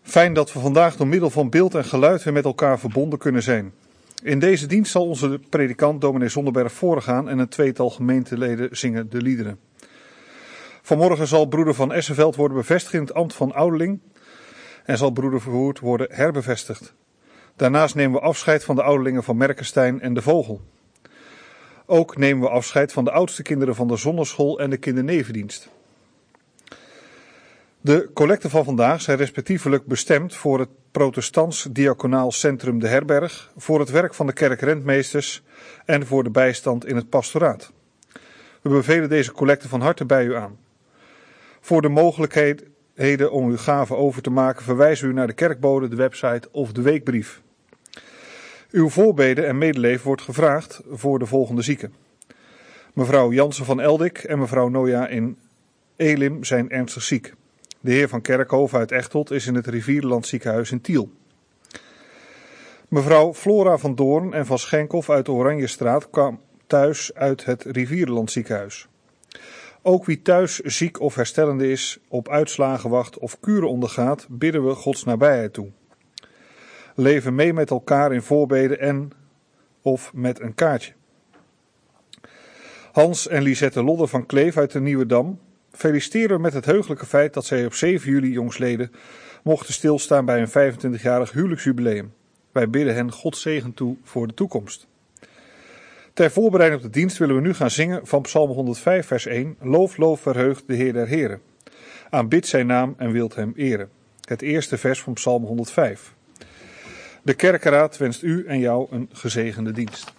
Fijn dat we vandaag door middel van beeld en geluid weer met elkaar verbonden kunnen zijn. In deze dienst zal onze predikant dominee Zonderberg voorgaan en een tweetal gemeenteleden zingen de liederen. Vanmorgen zal broeder Van Essenveld worden bevestigd in het ambt van ouderling en zal broeder Verwoerd worden herbevestigd. Daarnaast nemen we afscheid van de ouderlingen van Merkenstein en de Vogel. Ook nemen we afscheid van de oudste kinderen van de zonderschool en de kindernevendienst. De collecten van vandaag zijn respectievelijk bestemd voor het Protestants Diaconaal Centrum De Herberg, voor het werk van de kerkrentmeesters en voor de bijstand in het pastoraat. We bevelen deze collecten van harte bij u aan. Voor de mogelijkheden om uw gaven over te maken verwijzen we u naar de kerkbode, de website of de weekbrief. Uw voorbeden en medeleven wordt gevraagd voor de volgende zieken. Mevrouw Jansen van Eldik en mevrouw Noja in Elim zijn ernstig ziek. De heer van Kerkhoven uit Echteld is in het Rivierenland ziekenhuis in Tiel. Mevrouw Flora van Doorn en van Schenkhoff uit de Oranjestraat kwam thuis uit het Rivierenland ziekenhuis. Ook wie thuis ziek of herstellende is, op uitslagen wacht of kuren ondergaat, bidden we Gods nabijheid toe. Leven mee met elkaar in voorbeden en of met een kaartje. Hans en Lisette Lodder van Kleef uit de Nieuwedam feliciteren we met het heugelijke feit dat zij op 7 juli jongsleden mochten stilstaan bij een 25-jarig huwelijksjubileum. Wij bidden hen Gods zegen toe voor de toekomst. Ter voorbereiding op de dienst willen we nu gaan zingen van Psalm 105 vers 1. Loof, loof, verheugt de Heer der Heren. Aanbidt zijn naam en wilt hem eren. Het eerste vers van Psalm 105. De kerkenraad wenst u en jou een gezegende dienst.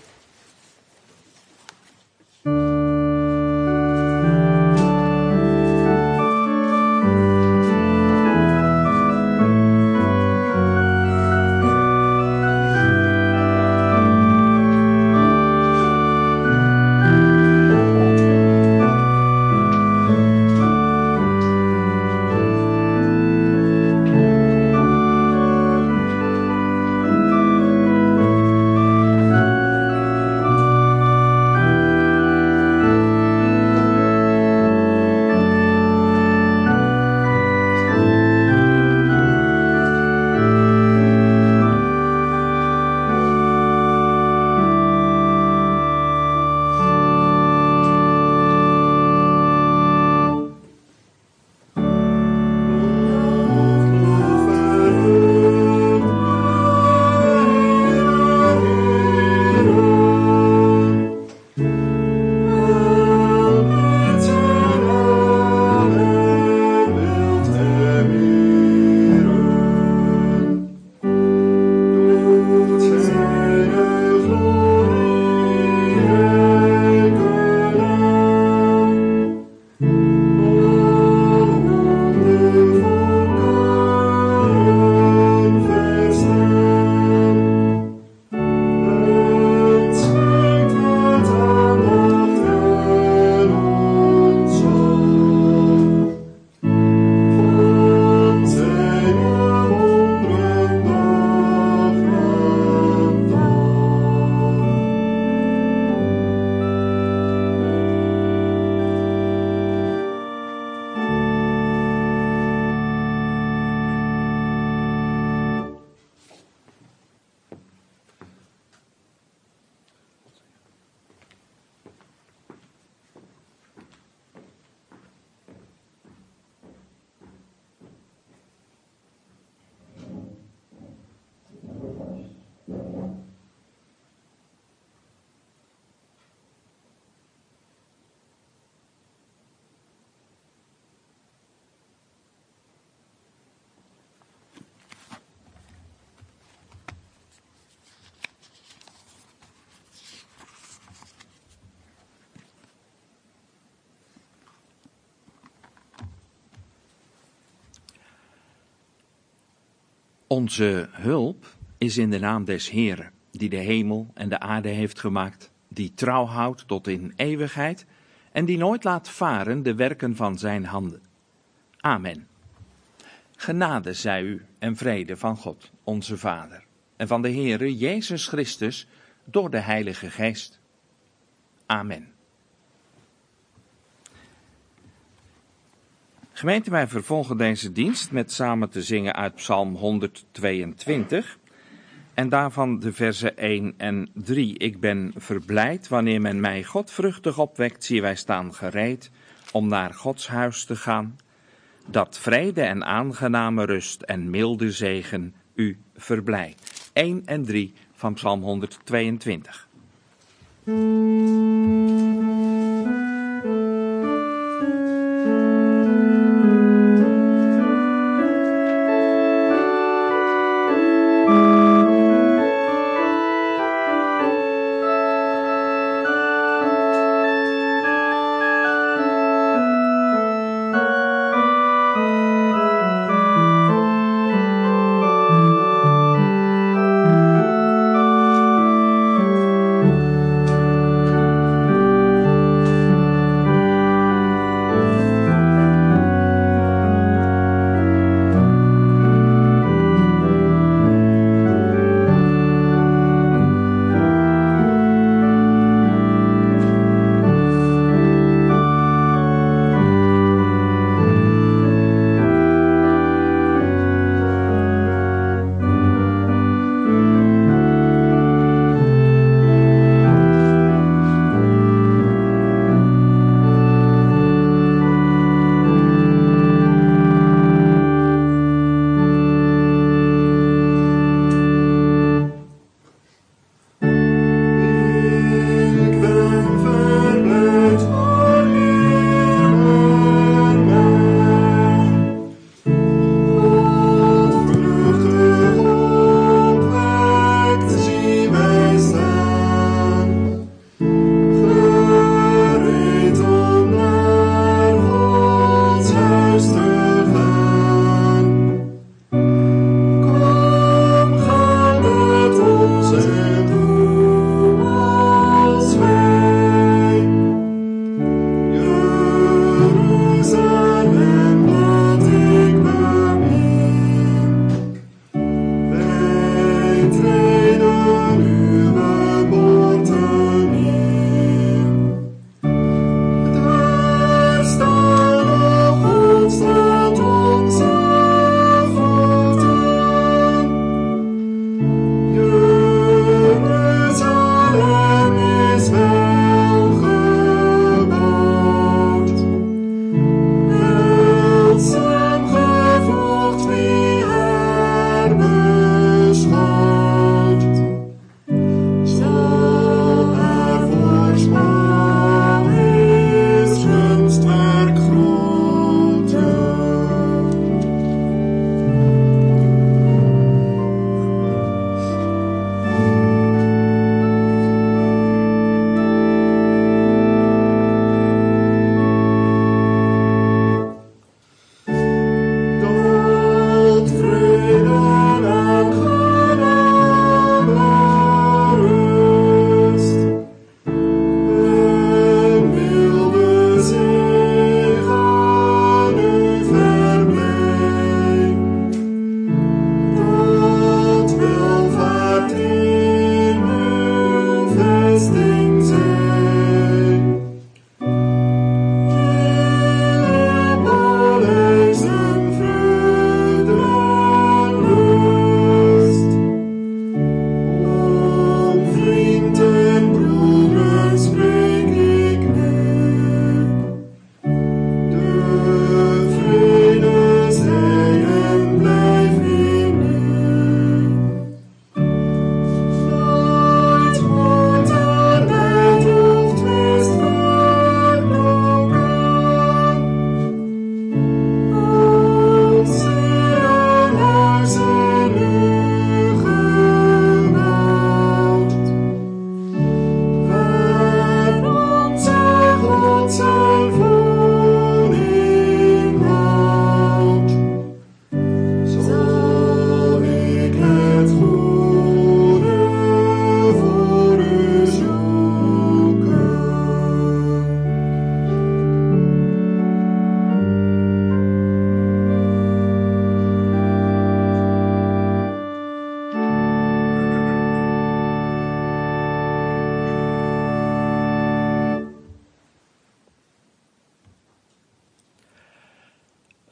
Onze hulp is in de naam des Heeren, die de hemel en de aarde heeft gemaakt, die trouw houdt tot in eeuwigheid en die nooit laat varen de werken van zijn handen. Amen. Genade zij u en vrede van God, onze Vader, en van de Heere Jezus Christus door de Heilige Geest. Amen. Gemeente, wij vervolgen deze dienst met samen te zingen uit Psalm 122 en daarvan de versen 1 en 3. Ik ben verblijd wanneer men mij godvruchtig opwekt, zie wij staan gereed om naar Gods huis te gaan. Dat vrede en aangename rust en milde zegen u verblijdt. 1 en 3 van Psalm 122.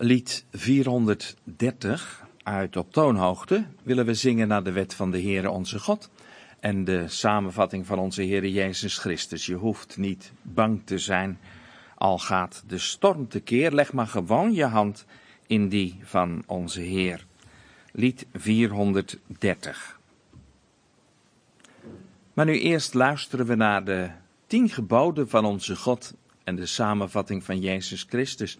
Lied 430 uit Op toonhoogte willen we zingen naar de wet van de Heere onze God en de samenvatting van onze Heere Jezus Christus. Je hoeft niet bang te zijn, al gaat de storm tekeer, leg maar gewoon je hand in die van onze Heer. Lied 430. Maar nu eerst luisteren we naar de 10 geboden van onze God en de samenvatting van Jezus Christus.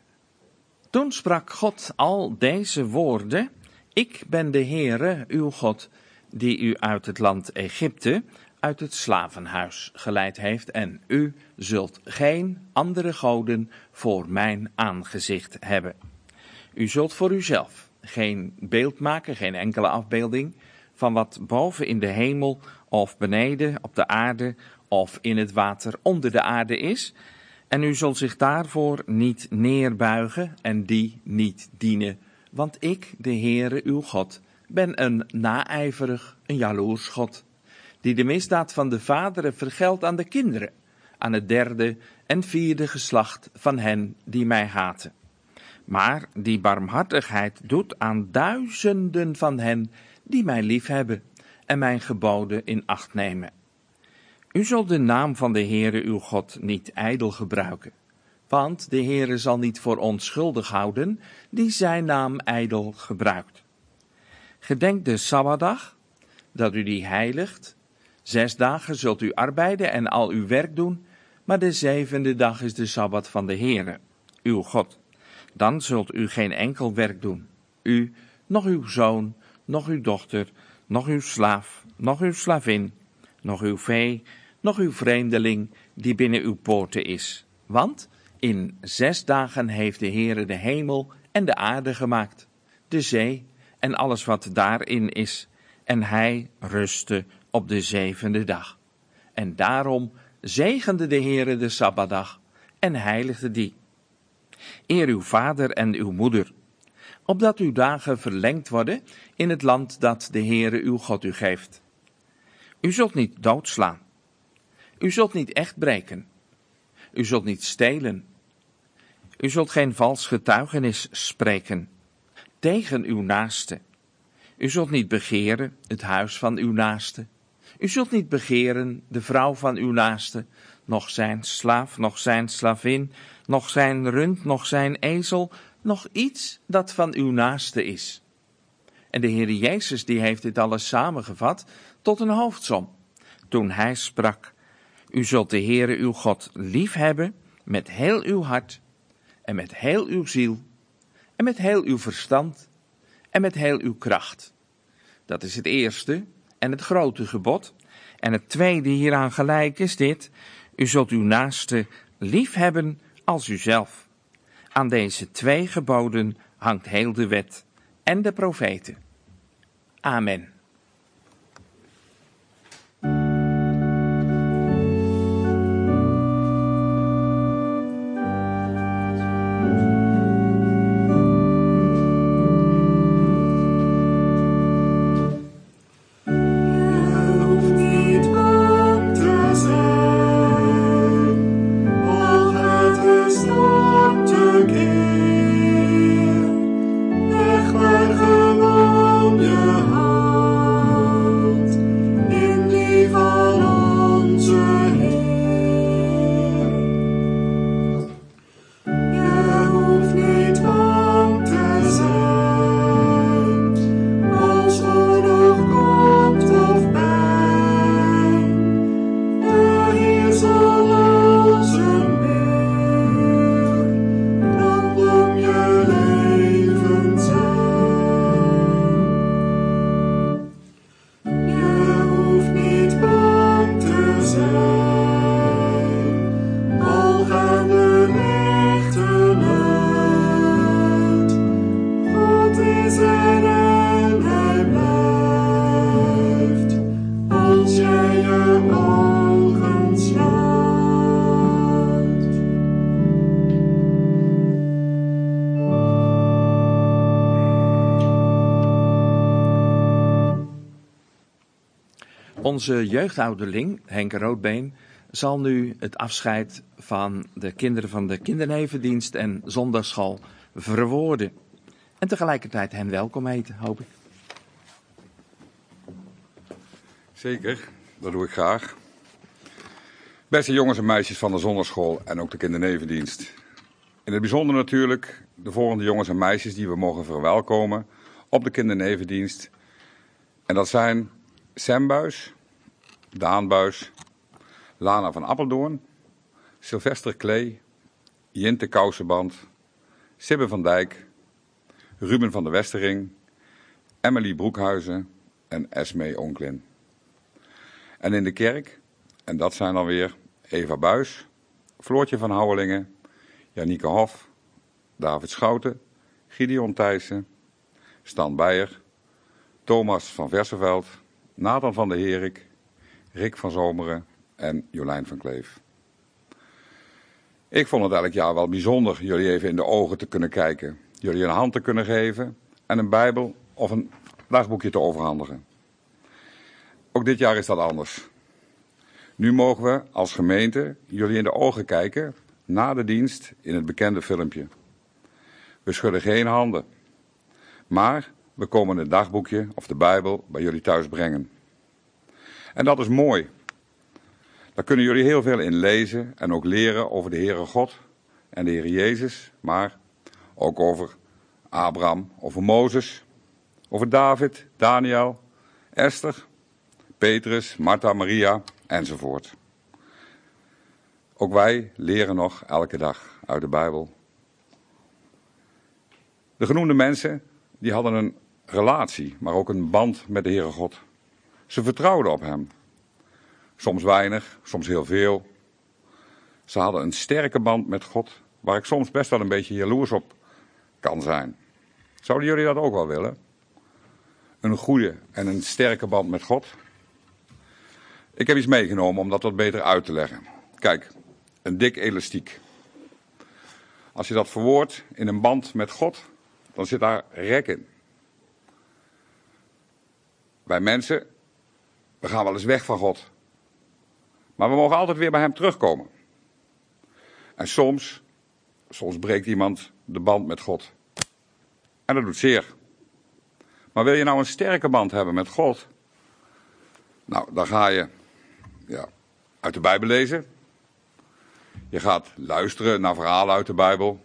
Toen sprak God al deze woorden: Ik ben de Heere, uw God, die u uit het land Egypte, uit het slavenhuis geleid heeft, en u zult geen andere goden voor mijn aangezicht hebben. U zult voor uzelf geen beeld maken, geen enkele afbeelding van wat boven in de hemel of beneden op de aarde of in het water onder de aarde is. En u zult zich daarvoor niet neerbuigen en die niet dienen. Want ik, de Heere uw God, ben een naijverig, een jaloers God, die de misdaad van de vaderen vergeldt aan de kinderen, aan het 3e en 4e geslacht van hen die mij haten. Maar die barmhartigheid doet aan duizenden van hen die mij liefhebben en mijn geboden in acht nemen. U zult de naam van de Heere uw God niet ijdel gebruiken, want de Heere zal niet voor onschuldig houden die zijn naam ijdel gebruikt. Gedenk de Sabbatdag, dat u die heiligt. 6 dagen zult u arbeiden en al uw werk doen, maar de 7e dag is de Sabbat van de Heere, uw God. Dan zult u geen enkel werk doen, u, noch uw zoon, noch uw dochter, noch uw slaaf, noch uw slavin, noch uw vee, noch uw vreemdeling die binnen uw poorten is. Want in 6 dagen heeft de Heere de hemel en de aarde gemaakt, de zee en alles wat daarin is, en hij rustte op de 7e dag. En daarom zegende de Heere de Sabbatdag en heiligde die. Eer uw vader en uw moeder, opdat uw dagen verlengd worden in het land dat de Heere uw God u geeft. U zult niet doodslaan. U zult niet echt breken. U zult niet stelen. U zult geen vals getuigenis spreken tegen uw naaste. U zult niet begeren het huis van uw naaste. U zult niet begeren de vrouw van uw naaste, noch zijn slaaf, noch zijn slavin, noch zijn rund, noch zijn ezel, nog iets dat van uw naaste is. En de Heer Jezus die heeft dit alles samengevat tot een hoofdsom, toen hij sprak: U zult de Heere uw God lief hebben met heel uw hart en met heel uw ziel en met heel uw verstand en met heel uw kracht. Dat is het eerste en het grote gebod. En het tweede hieraan gelijk is dit: U zult uw naaste lief hebben als uzelf. Aan deze 2 geboden hangt heel de wet en de profeten. Amen. Onze jeugdouderling, Henk Roodbeen, zal nu het afscheid van de kinderen van de kindernevendienst en zondagschool verwoorden. En tegelijkertijd hen welkom heten, hoop ik. Zeker, dat doe ik graag. Beste jongens en meisjes van de zondagschool en ook de kindernevendienst. In het bijzonder natuurlijk de volgende jongens en meisjes die we mogen verwelkomen op de kindernevendienst. En dat zijn Sam Buis, Daan Buis, Lana van Appeldoorn, Sylvester Klee, Jinte Kousenband, Sibbe van Dijk, Ruben van der Westering, Emily Broekhuizen en Esmee Onklin. En in de kerk, en dat zijn dan weer Eva Buis, Floortje van Houwelingen, Janieke Hof, David Schouten, Gideon Thijssen, Stan Beijer, Thomas van Verseveld, Nathan van der Herik, Rick van Zomeren en Jolijn van Kleef. Ik vond het elk jaar wel bijzonder jullie even in de ogen te kunnen kijken, jullie een hand te kunnen geven en een Bijbel of een dagboekje te overhandigen. Ook dit jaar is dat anders. Nu mogen we als gemeente jullie in de ogen kijken na de dienst in het bekende filmpje. We schudden geen handen, maar we komen het dagboekje of de Bijbel bij jullie thuis brengen. En dat is mooi. Daar kunnen jullie heel veel in lezen en ook leren over de Heere God en de Heer Jezus, maar ook over Abraham, over Mozes, over David, Daniel, Esther, Petrus, Martha, Maria enzovoort. Ook wij leren nog elke dag uit de Bijbel. De genoemde mensen die hadden een relatie, maar ook een band met de Heere God. Ze vertrouwden op hem. Soms weinig, soms heel veel. Ze hadden een sterke band met God, waar ik soms best wel een beetje jaloers op kan zijn. Zouden jullie dat ook wel willen? Een goede en een sterke band met God? Ik heb iets meegenomen om dat wat beter uit te leggen. Kijk, een dik elastiek. Als je dat verwoordt in een band met God, dan zit daar rek in. Wij mensen, we gaan wel eens weg van God. Maar we mogen altijd weer bij hem terugkomen. En soms breekt iemand de band met God. En dat doet zeer. Maar wil je nou een sterke band hebben met God? Nou, dan ga je uit de Bijbel lezen. Je gaat luisteren naar verhalen uit de Bijbel.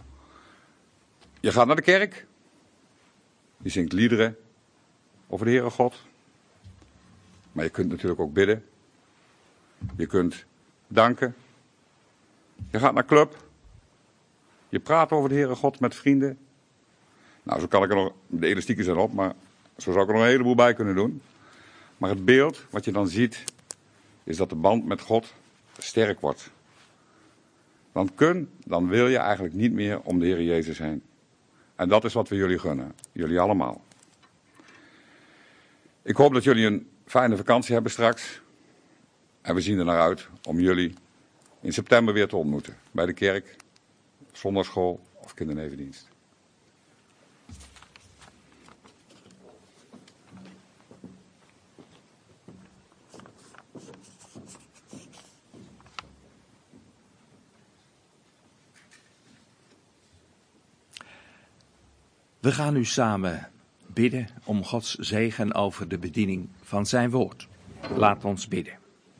Je gaat naar de kerk. Je zingt liederen over de Heere God. Maar je kunt natuurlijk ook bidden. Je kunt danken. Je gaat naar club. Je praat over de Heere God met vrienden. Nou, zo kan ik er nog, de elastieken zijn op, maar zo zou ik er nog een heleboel bij kunnen doen. Maar het beeld wat je dan ziet, is dat de band met God sterk wordt. Dan wil je eigenlijk niet meer om de Heer Jezus heen. En dat is wat we jullie gunnen. Jullie allemaal. Ik hoop dat jullie een fijne vakantie hebben straks. En we zien er naar uit om jullie in september weer te ontmoeten. Bij de kerk, zondagschool of kindernevendienst. We gaan nu samen bidden om Gods zegen over de bediening van zijn woord. Laat ons bidden.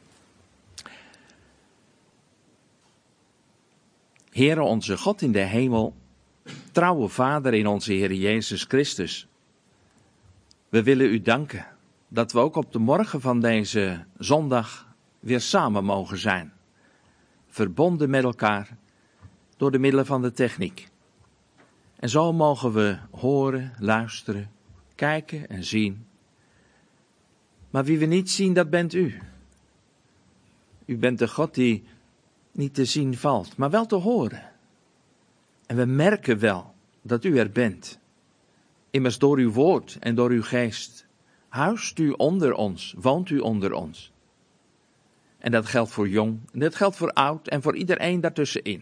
Heere onze God in de hemel, trouwe Vader in onze Heer Jezus Christus. We willen u danken dat we ook op de morgen van deze zondag weer samen mogen zijn. Verbonden met elkaar door de middelen van de techniek. En zo mogen we horen, luisteren, kijken en zien. Maar wie we niet zien, dat bent u. U bent de God die niet te zien valt, maar wel te horen. En we merken wel dat u er bent. Immers door uw woord en door uw geest huist u onder ons, woont u onder ons. En dat geldt voor jong, en dat geldt voor oud en voor iedereen daartussenin.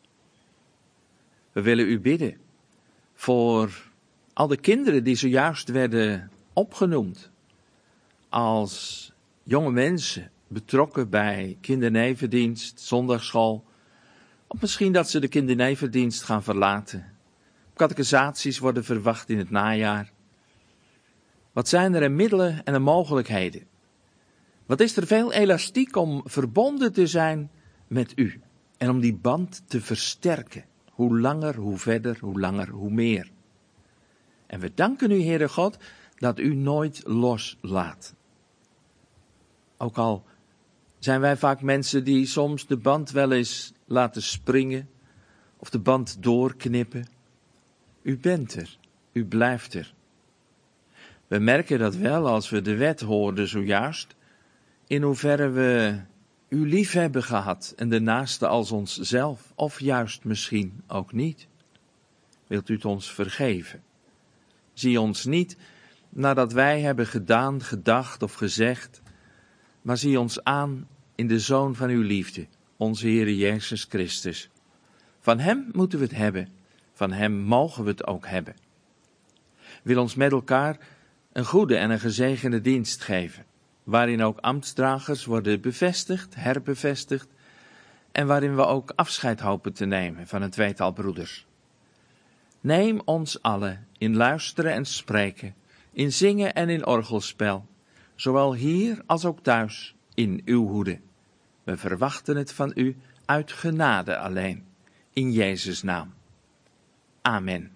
We willen u bidden voor al de kinderen die zojuist werden opgenoemd als jonge mensen betrokken bij kindernevendienst, zondagsschool, of misschien dat ze de kindernevendienst gaan verlaten. Catechisaties worden verwacht in het najaar. Wat zijn er middelen en de mogelijkheden? Wat is er veel elastiek om verbonden te zijn met u en om die band te versterken. Hoe langer, hoe verder, hoe langer, hoe meer. En we danken u, Heere God, dat u nooit loslaat. Ook al zijn wij vaak mensen die soms de band wel eens laten springen of de band doorknippen. U bent er, u blijft er. We merken dat wel als we de wet hoorden zojuist, in hoeverre we u lief hebben gehad en de naaste als onszelf, of juist misschien ook niet. Wilt u het ons vergeven? Zie ons niet nadat wij hebben gedaan, gedacht of gezegd, maar zie ons aan in de Zoon van uw liefde, onze Heere Jezus Christus. Van hem moeten we het hebben, van hem mogen we het ook hebben. Wil ons met elkaar een goede en een gezegende dienst geven, waarin ook ambtsdragers worden bevestigd, herbevestigd, en waarin we ook afscheid hopen te nemen van een tweetal broeders. Neem ons allen in luisteren en spreken, in zingen en in orgelspel, zowel hier als ook thuis, in uw hoede. We verwachten het van u uit genade alleen, in Jezus' naam. Amen.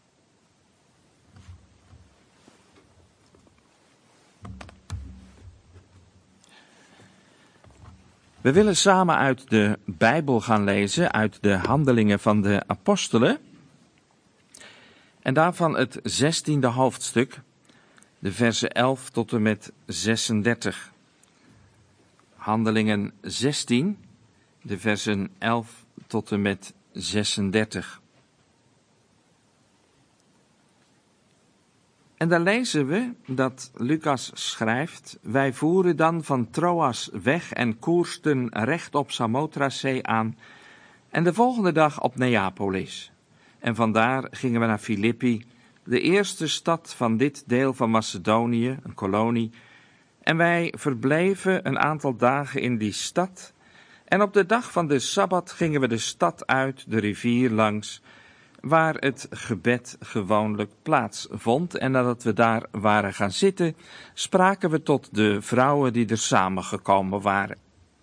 We willen samen uit de Bijbel gaan lezen, uit de Handelingen van de Apostelen. En daarvan het 16e hoofdstuk, de versen 11 tot en met 36. Handelingen 16, de versen 11 tot en met 36. En daar lezen we dat Lucas schrijft: wij voeren dan van Troas weg en koersten recht op Samothrazee aan en de volgende dag op Neapolis. En vandaar gingen we naar Filippi, de eerste stad van dit deel van Macedonië, een kolonie. En wij verbleven een aantal dagen in die stad. En op de dag van de Sabbat gingen we de stad uit, de rivier langs, waar het gebed gewoonlijk plaatsvond. En nadat we daar waren gaan zitten, spraken we tot de vrouwen die er samengekomen waren.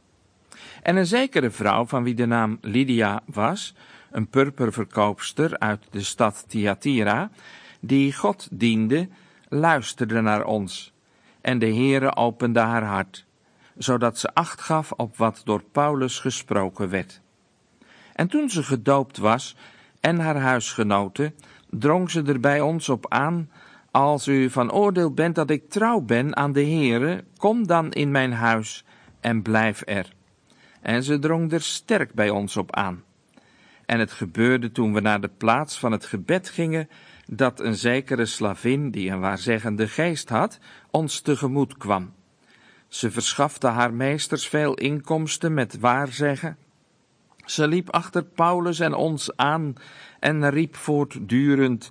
En een zekere vrouw, van wie de naam Lydia was, een purperverkoopster uit de stad Thyatira, die God diende, luisterde naar ons. En de Heere opende haar hart, zodat ze acht gaf op wat door Paulus gesproken werd. En toen ze gedoopt was en haar huisgenoten, drong ze er bij ons op aan: als u van oordeel bent dat ik trouw ben aan de Heere, kom dan in mijn huis en blijf er. En ze drong er sterk bij ons op aan. En het gebeurde toen we naar de plaats van het gebed gingen, dat een zekere slavin, die een waarzeggende geest had, ons tegemoet kwam. Ze verschafte haar meesters veel inkomsten met waarzeggen. Ze liep achter Paulus en ons aan en riep voortdurend: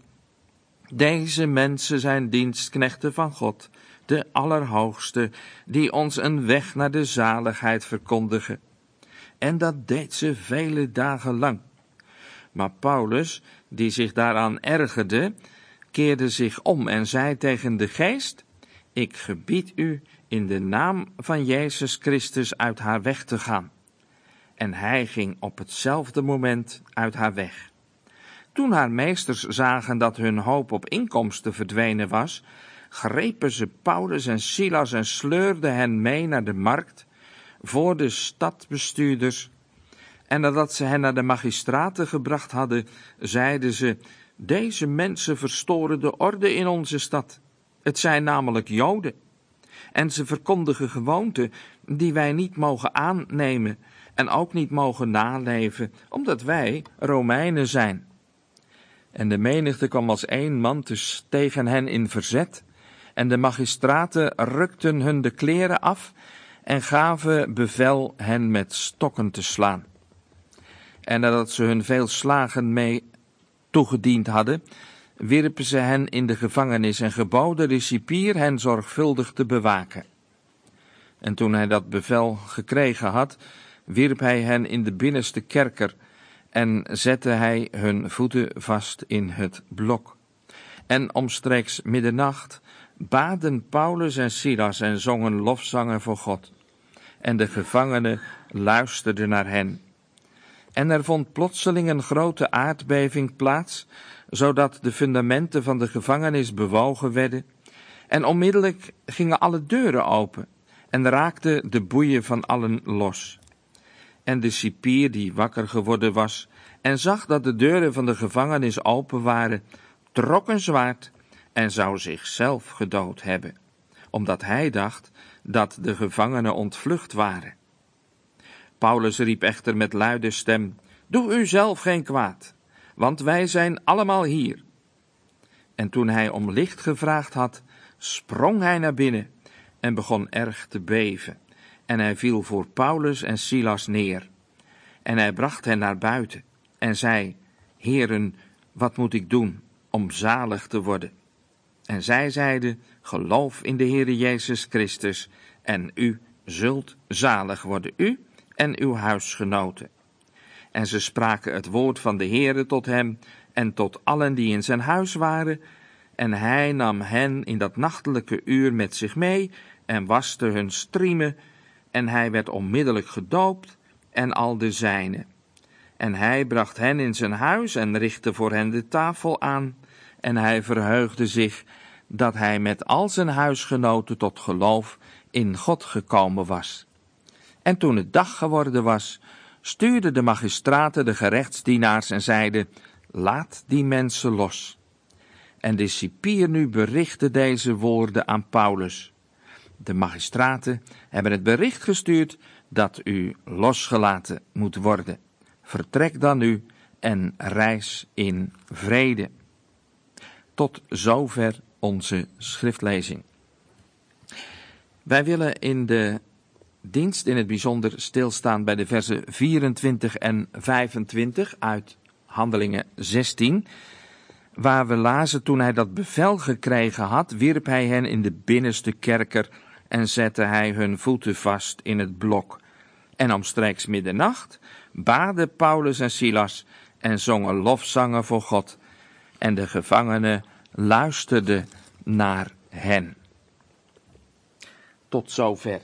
deze mensen zijn dienstknechten van God, de Allerhoogste, die ons een weg naar de zaligheid verkondigen. En dat deed ze vele dagen lang. Maar Paulus, die zich daaraan ergerde, keerde zich om en zei tegen de geest: ik gebied u in de naam van Jezus Christus uit haar weg te gaan. En hij ging op hetzelfde moment uit haar weg. Toen haar meesters zagen dat hun hoop op inkomsten verdwenen was, grepen ze Paulus en Silas en sleurden hen mee naar de markt voor de stadbestuurders. En nadat ze hen naar de magistraten gebracht hadden, zeiden ze: deze mensen verstoren de orde in onze stad. Het zijn namelijk Joden. En ze verkondigen gewoonten die wij niet mogen aannemen en ook niet mogen naleven, omdat wij Romeinen zijn. En de menigte kwam als één man tegen hen in verzet, en de magistraten rukten hun de kleren af en gaven bevel hen met stokken te slaan. En nadat ze hun veel slagen mee toegediend hadden, wierpen ze hen in de gevangenis en geboden de cipier hen zorgvuldig te bewaken. En toen hij dat bevel gekregen had, wierp hij hen in de binnenste kerker en zette hij hun voeten vast in het blok. En omstreeks middernacht baden Paulus en Silas en zongen lofzangen voor God. En de gevangenen luisterden naar hen. En er vond plotseling een grote aardbeving plaats, zodat de fundamenten van de gevangenis bewogen werden. En onmiddellijk gingen alle deuren open en raakten de boeien van allen los. En de cipier die wakker geworden was en zag dat de deuren van de gevangenis open waren, trok een zwaard en zou zichzelf gedood hebben, omdat hij dacht dat de gevangenen ontvlucht waren. Paulus riep echter met luide stem: Doe u zelf geen kwaad, want wij zijn allemaal hier. En toen hij om licht gevraagd had, sprong hij naar binnen en begon erg te beven. En hij viel voor Paulus en Silas neer. En hij bracht hen naar buiten en zei: Heren, wat moet ik doen om zalig te worden? En zij zeiden: Geloof in de Heere Jezus Christus, en u zult zalig worden, u en uw huisgenoten. En ze spraken het woord van de Heere tot hem en tot allen die in zijn huis waren. En hij nam hen in dat nachtelijke uur met zich mee en waste hun striemen. En hij werd onmiddellijk gedoopt en al de zijnen. En hij bracht hen in zijn huis en richtte voor hen de tafel aan. En hij verheugde zich dat hij met al zijn huisgenoten tot geloof in God gekomen was. En toen het dag geworden was, stuurden de magistraten de gerechtsdienaars en zeiden: Laat die mensen los. En de cipier nu berichtte deze woorden aan Paulus: De magistraten hebben het bericht gestuurd dat u losgelaten moet worden. Vertrek dan nu en reis in vrede. Tot zover onze schriftlezing. Wij willen in de dienst in het bijzonder stilstaan bij de versen 24 en 25 uit Handelingen 16, waar we lazen: Toen hij dat bevel gekregen had, wierp hij hen in de binnenste kerker en zette hij hun voeten vast in het blok. En omstreeks middernacht baden Paulus en Silas en zongen lofzangen voor God, en de gevangenen luisterden naar hen. Tot zover.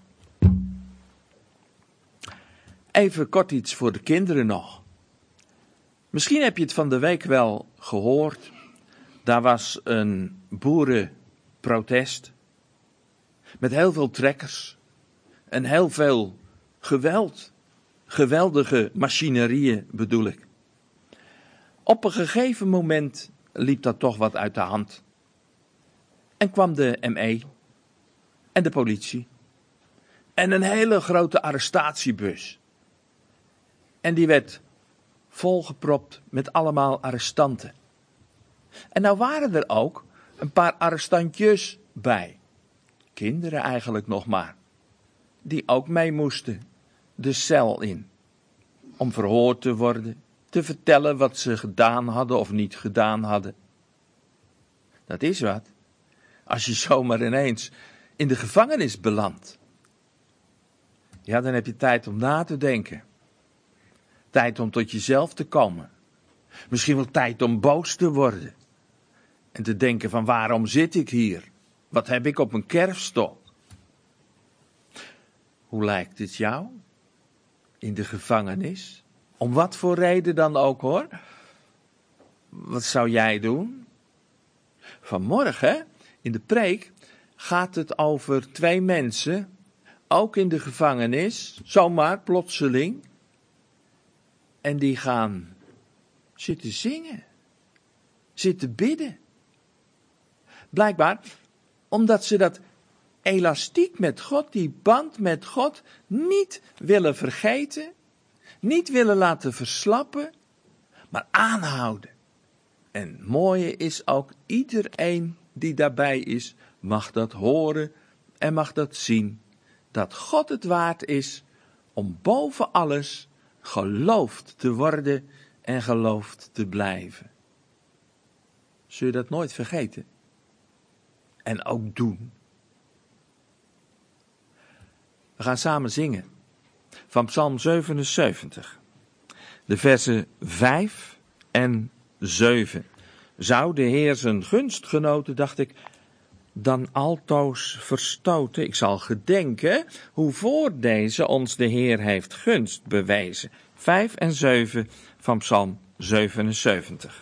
Even kort iets voor de kinderen nog. Misschien heb je het van de week wel gehoord. Daar was een boerenprotest met heel veel trekkers en heel veel geweld. Geweldige machinerieën bedoel ik. Op een gegeven moment liep dat toch wat uit de hand. En kwam de ME en de politie en een hele grote arrestatiebus. En die werd volgepropt met allemaal arrestanten. En nou waren er ook een paar arrestantjes bij. Kinderen eigenlijk nog maar. Die ook mee moesten de cel in. Om verhoord te worden. Te vertellen wat ze gedaan hadden of niet gedaan hadden. Dat is wat. Als je zomaar ineens in de gevangenis belandt. Ja, dan heb je tijd om na te denken. Tijd om tot jezelf te komen. Misschien wel tijd om boos te worden. En te denken van: waarom zit ik hier? Wat heb ik op een kerfstok? Hoe lijkt het jou? In de gevangenis? Om wat voor reden dan ook hoor. Wat zou jij doen? Vanmorgen, in de preek, gaat het over 2 mensen, ook in de gevangenis, zomaar plotseling. En die gaan zitten zingen, zitten bidden. Blijkbaar omdat ze dat elastiek met God, die band met God, niet willen vergeten, niet willen laten verslappen, maar aanhouden. En het mooie is ook, iedereen die daarbij is, mag dat horen en mag dat zien, dat God het waard is om boven alles geloofd te worden en geloofd te blijven. Zul je dat nooit vergeten? En ook doen. We gaan samen zingen van Psalm 77. De versen 5 en 7. Zou de Heer zijn gunstgenoten, dacht ik, dan altoos verstoten? Ik zal gedenken hoe voor deze ons de Heer heeft gunst bewezen. 5 en 7 van Psalm 77.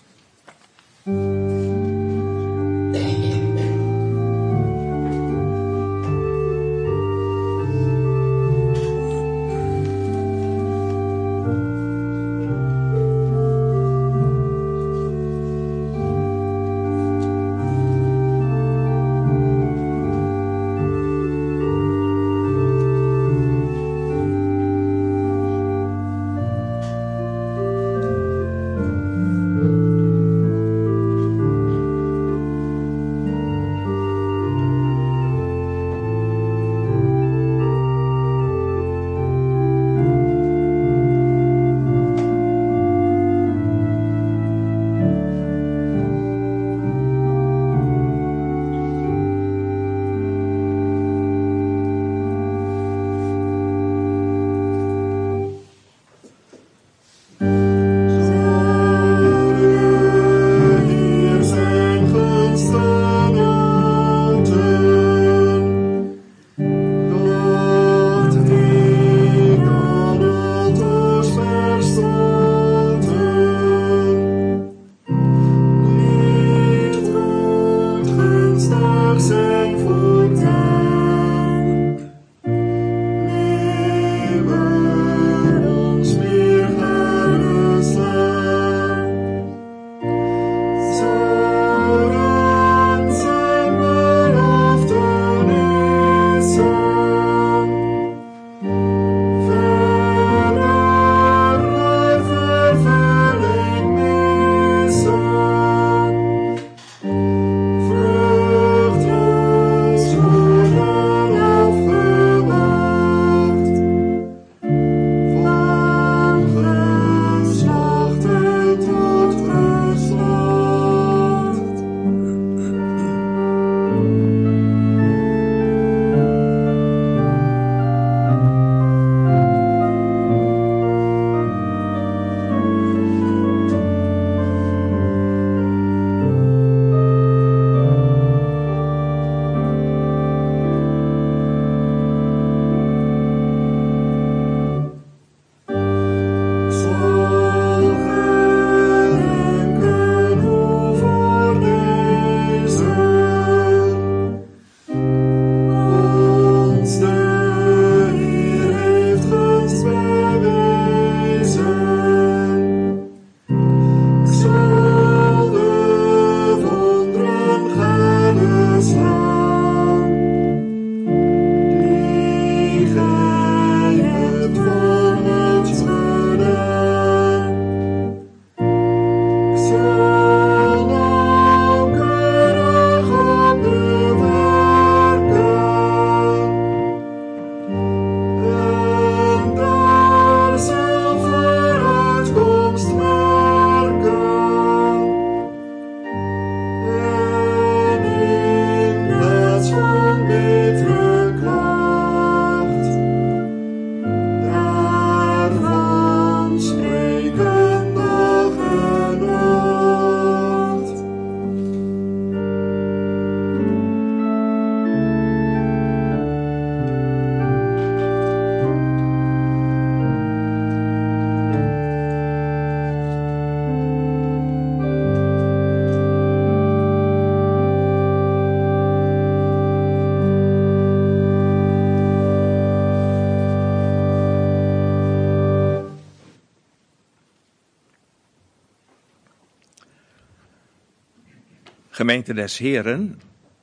Gemeente des Heren,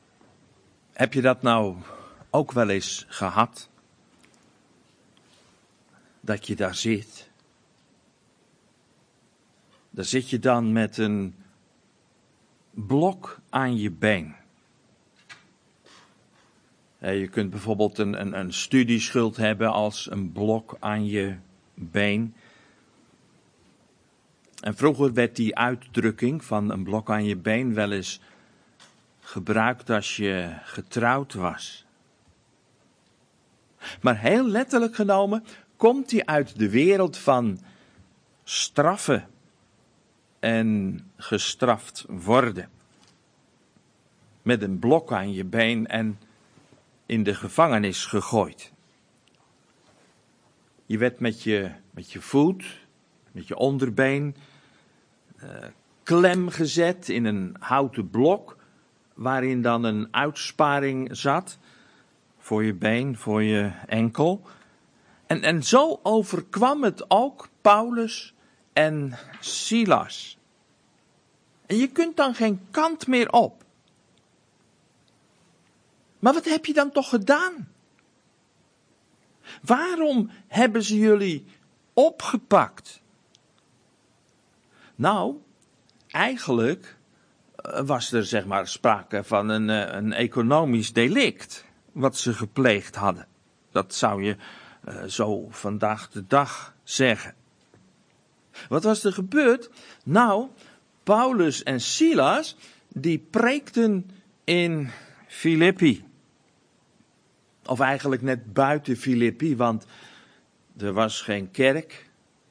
heb je dat nou ook wel eens gehad? Dat je daar zit. Daar zit je dan met een blok aan je been. Je kunt bijvoorbeeld een studieschuld hebben als een blok aan je been. En vroeger werd die uitdrukking van een blok aan je been wel eens gebruikt als je getrouwd was. Maar heel letterlijk genomen komt die uit de wereld van straffen en gestraft worden. Met een blok aan je been en in de gevangenis gegooid. Je werd met je voet, met je onderbeen, klem gezet in een houten blok, waarin dan een uitsparing zat, voor je been, voor je enkel. En zo overkwam het ook Paulus en Silas. En je kunt dan geen kant meer op. Maar wat heb je dan toch gedaan? Waarom hebben ze jullie opgepakt? Nou, eigenlijk was er zeg maar sprake van een economisch delict wat ze gepleegd hadden. Dat zou je zo vandaag de dag zeggen. Wat was er gebeurd? Nou, Paulus en Silas, die preekten in Filippi. Of eigenlijk net buiten Filippi, want er was geen kerk.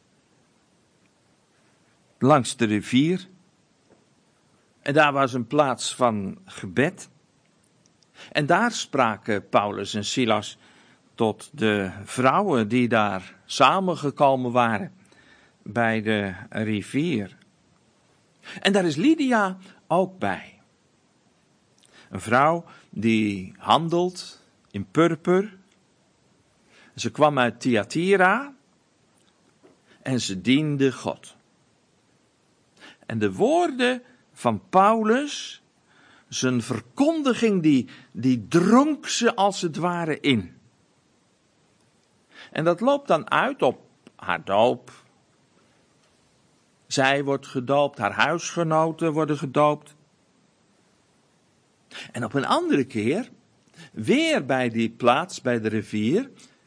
Langs de rivier. En daar was een plaats van gebed. En daar spraken Paulus en Silas tot de vrouwen die daar samengekomen waren bij de rivier. En daar is Lydia ook bij. Een vrouw die handelt in purper. Ze kwam uit Thyatira en ze diende God. En de woorden van Paulus, zijn verkondiging, die dronk ze als het ware in. En dat loopt dan uit op haar doop. Zij wordt gedoopt, haar huisgenoten worden gedoopt. En op een andere keer, weer bij die plaats, bij de rivier,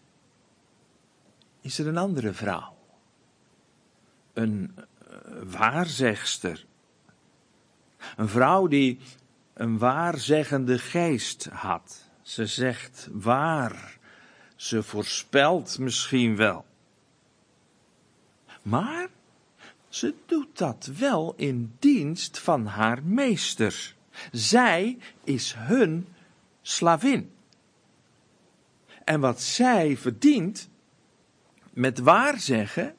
is er een andere vrouw. Een waarzegster. Een vrouw die een waarzeggende geest had. Ze zegt waar. Ze voorspelt misschien wel. Maar ze doet dat wel in dienst van haar meester. Zij is hun slavin. En wat zij verdient met waarzeggen,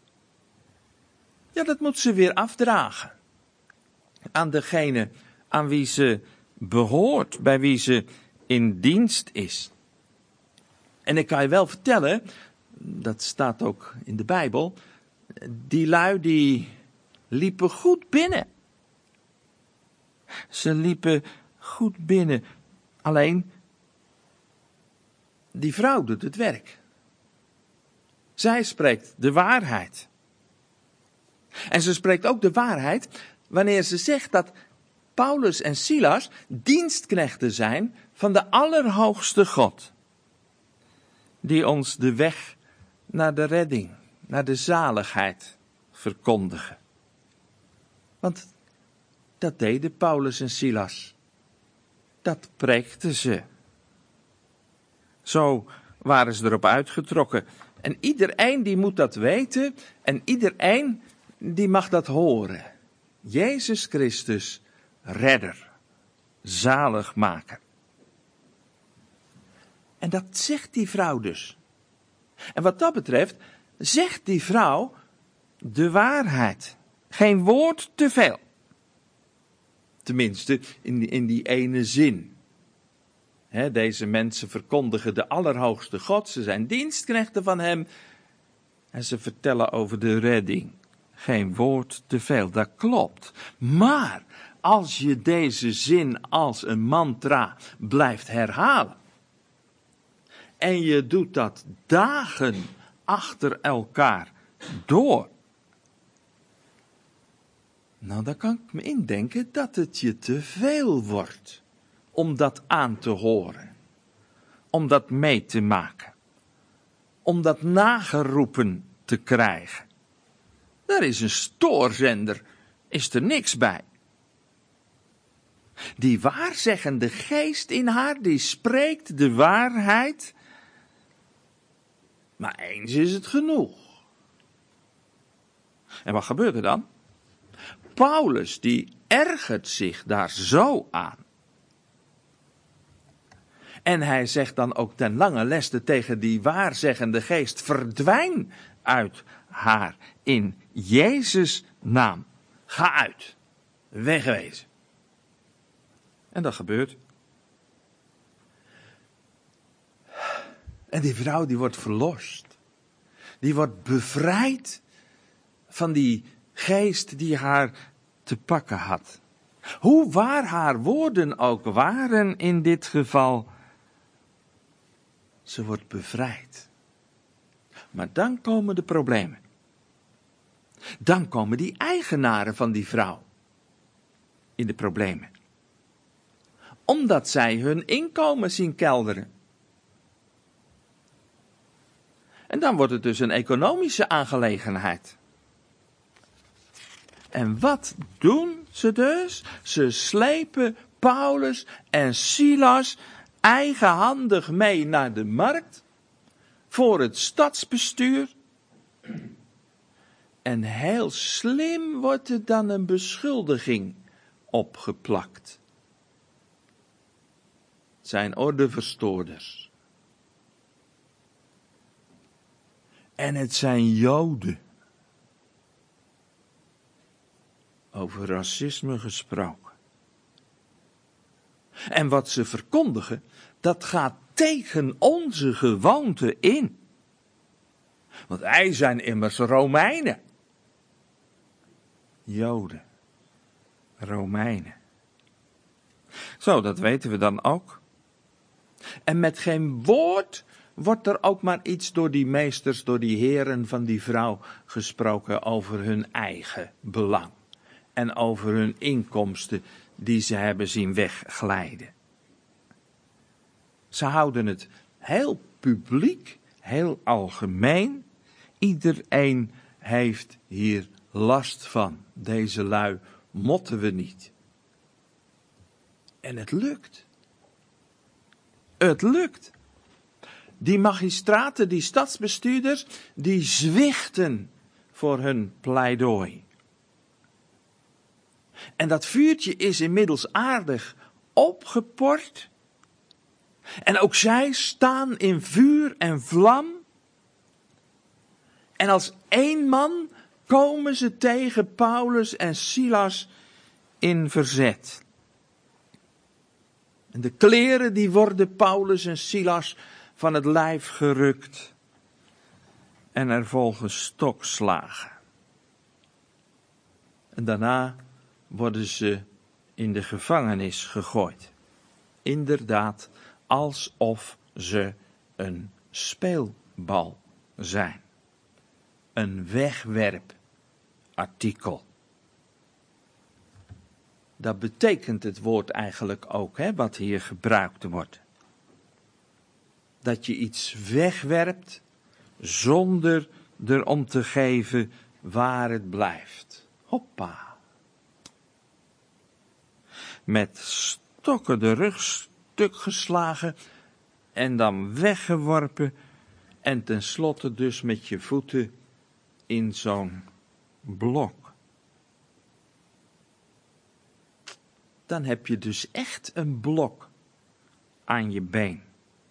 ja, dat moet ze weer afdragen aan degene aan wie ze behoort, bij wie ze in dienst is. En ik kan je wel vertellen, dat staat ook in de Bijbel, die lui die liepen goed binnen. Ze liepen goed binnen. Alleen, die vrouw doet het werk. Zij spreekt de waarheid. En ze spreekt ook de waarheid wanneer ze zegt dat Paulus en Silas dienstknechten zijn van de Allerhoogste God. Die ons de weg naar de redding, naar de zaligheid verkondigen. Want dat deden Paulus en Silas. Dat preekten ze. Zo waren ze erop uitgetrokken. En iedereen die moet dat weten en iedereen die mag dat horen. Jezus Christus, redder, zaligmaker. En dat zegt die vrouw dus. En wat dat betreft, zegt die vrouw de waarheid. Geen woord te veel. Tenminste, in die ene zin. Deze mensen verkondigen de Allerhoogste God. Ze zijn dienstknechten van hem. En ze vertellen over de redding. Geen woord te veel, dat klopt. Maar als je deze zin als een mantra blijft herhalen. En je doet dat dagen achter elkaar door. Nou, dan kan ik me indenken dat het je te veel wordt om dat aan te horen. Om dat mee te maken. Om dat nageroepen te krijgen. Daar is een stoorzender, is er niks bij. Die waarzeggende geest in haar, die spreekt de waarheid. Maar eens is het genoeg. En wat gebeurt er dan? Paulus die ergert zich daar zo aan. En hij zegt dan ook ten lange leste tegen die waarzeggende geest: verdwijn uit haar in Jezus' naam. Ga uit. Wegwezen. En dat gebeurt. En die vrouw die wordt verlost. Die wordt bevrijd van die geest die haar te pakken had. Hoe waar haar woorden ook waren in dit geval, ze wordt bevrijd. Maar dan komen de problemen. Dan komen die eigenaren van die vrouw in de problemen. Omdat zij hun inkomen zien kelderen. En dan wordt het dus een economische aangelegenheid. En wat doen ze dus? Ze slepen Paulus en Silas eigenhandig mee naar de markt, voor het stadsbestuur. En heel slim wordt er dan een beschuldiging opgeplakt. Het zijn ordeverstoorders. En het zijn Joden. Over racisme gesproken. En wat ze verkondigen, dat gaat tegen onze gewoonte in. Want wij zijn immers Romeinen. Joden. Romeinen. Zo, dat weten we dan ook. En met geen woord wordt er ook maar iets door die meesters, door die heren van die vrouw gesproken over hun eigen belang. En over hun inkomsten die ze hebben zien wegglijden. Ze houden het heel publiek, heel algemeen. Iedereen heeft hier last van. Deze lui motten we niet. En het lukt. Het lukt. Die magistraten, die stadsbestuurders, die zwichten voor hun pleidooi. En dat vuurtje is inmiddels aardig opgeport. En ook zij staan in vuur en vlam. En als één man komen ze tegen Paulus en Silas in verzet. En de kleren die worden Paulus en Silas van het lijf gerukt. En er volgen stokslagen. En daarna worden ze in de gevangenis gegooid. Inderdaad, alsof ze een speelbal zijn. Een wegwerpartikel. Dat betekent het woord eigenlijk ook, wat hier gebruikt wordt. Dat je iets wegwerpt zonder er om te geven waar het blijft. Hoppa. Met stokken de rug stuk geslagen en dan weggeworpen en tenslotte dus met je voeten in zo'n blok. Dan heb je dus echt een blok aan je been.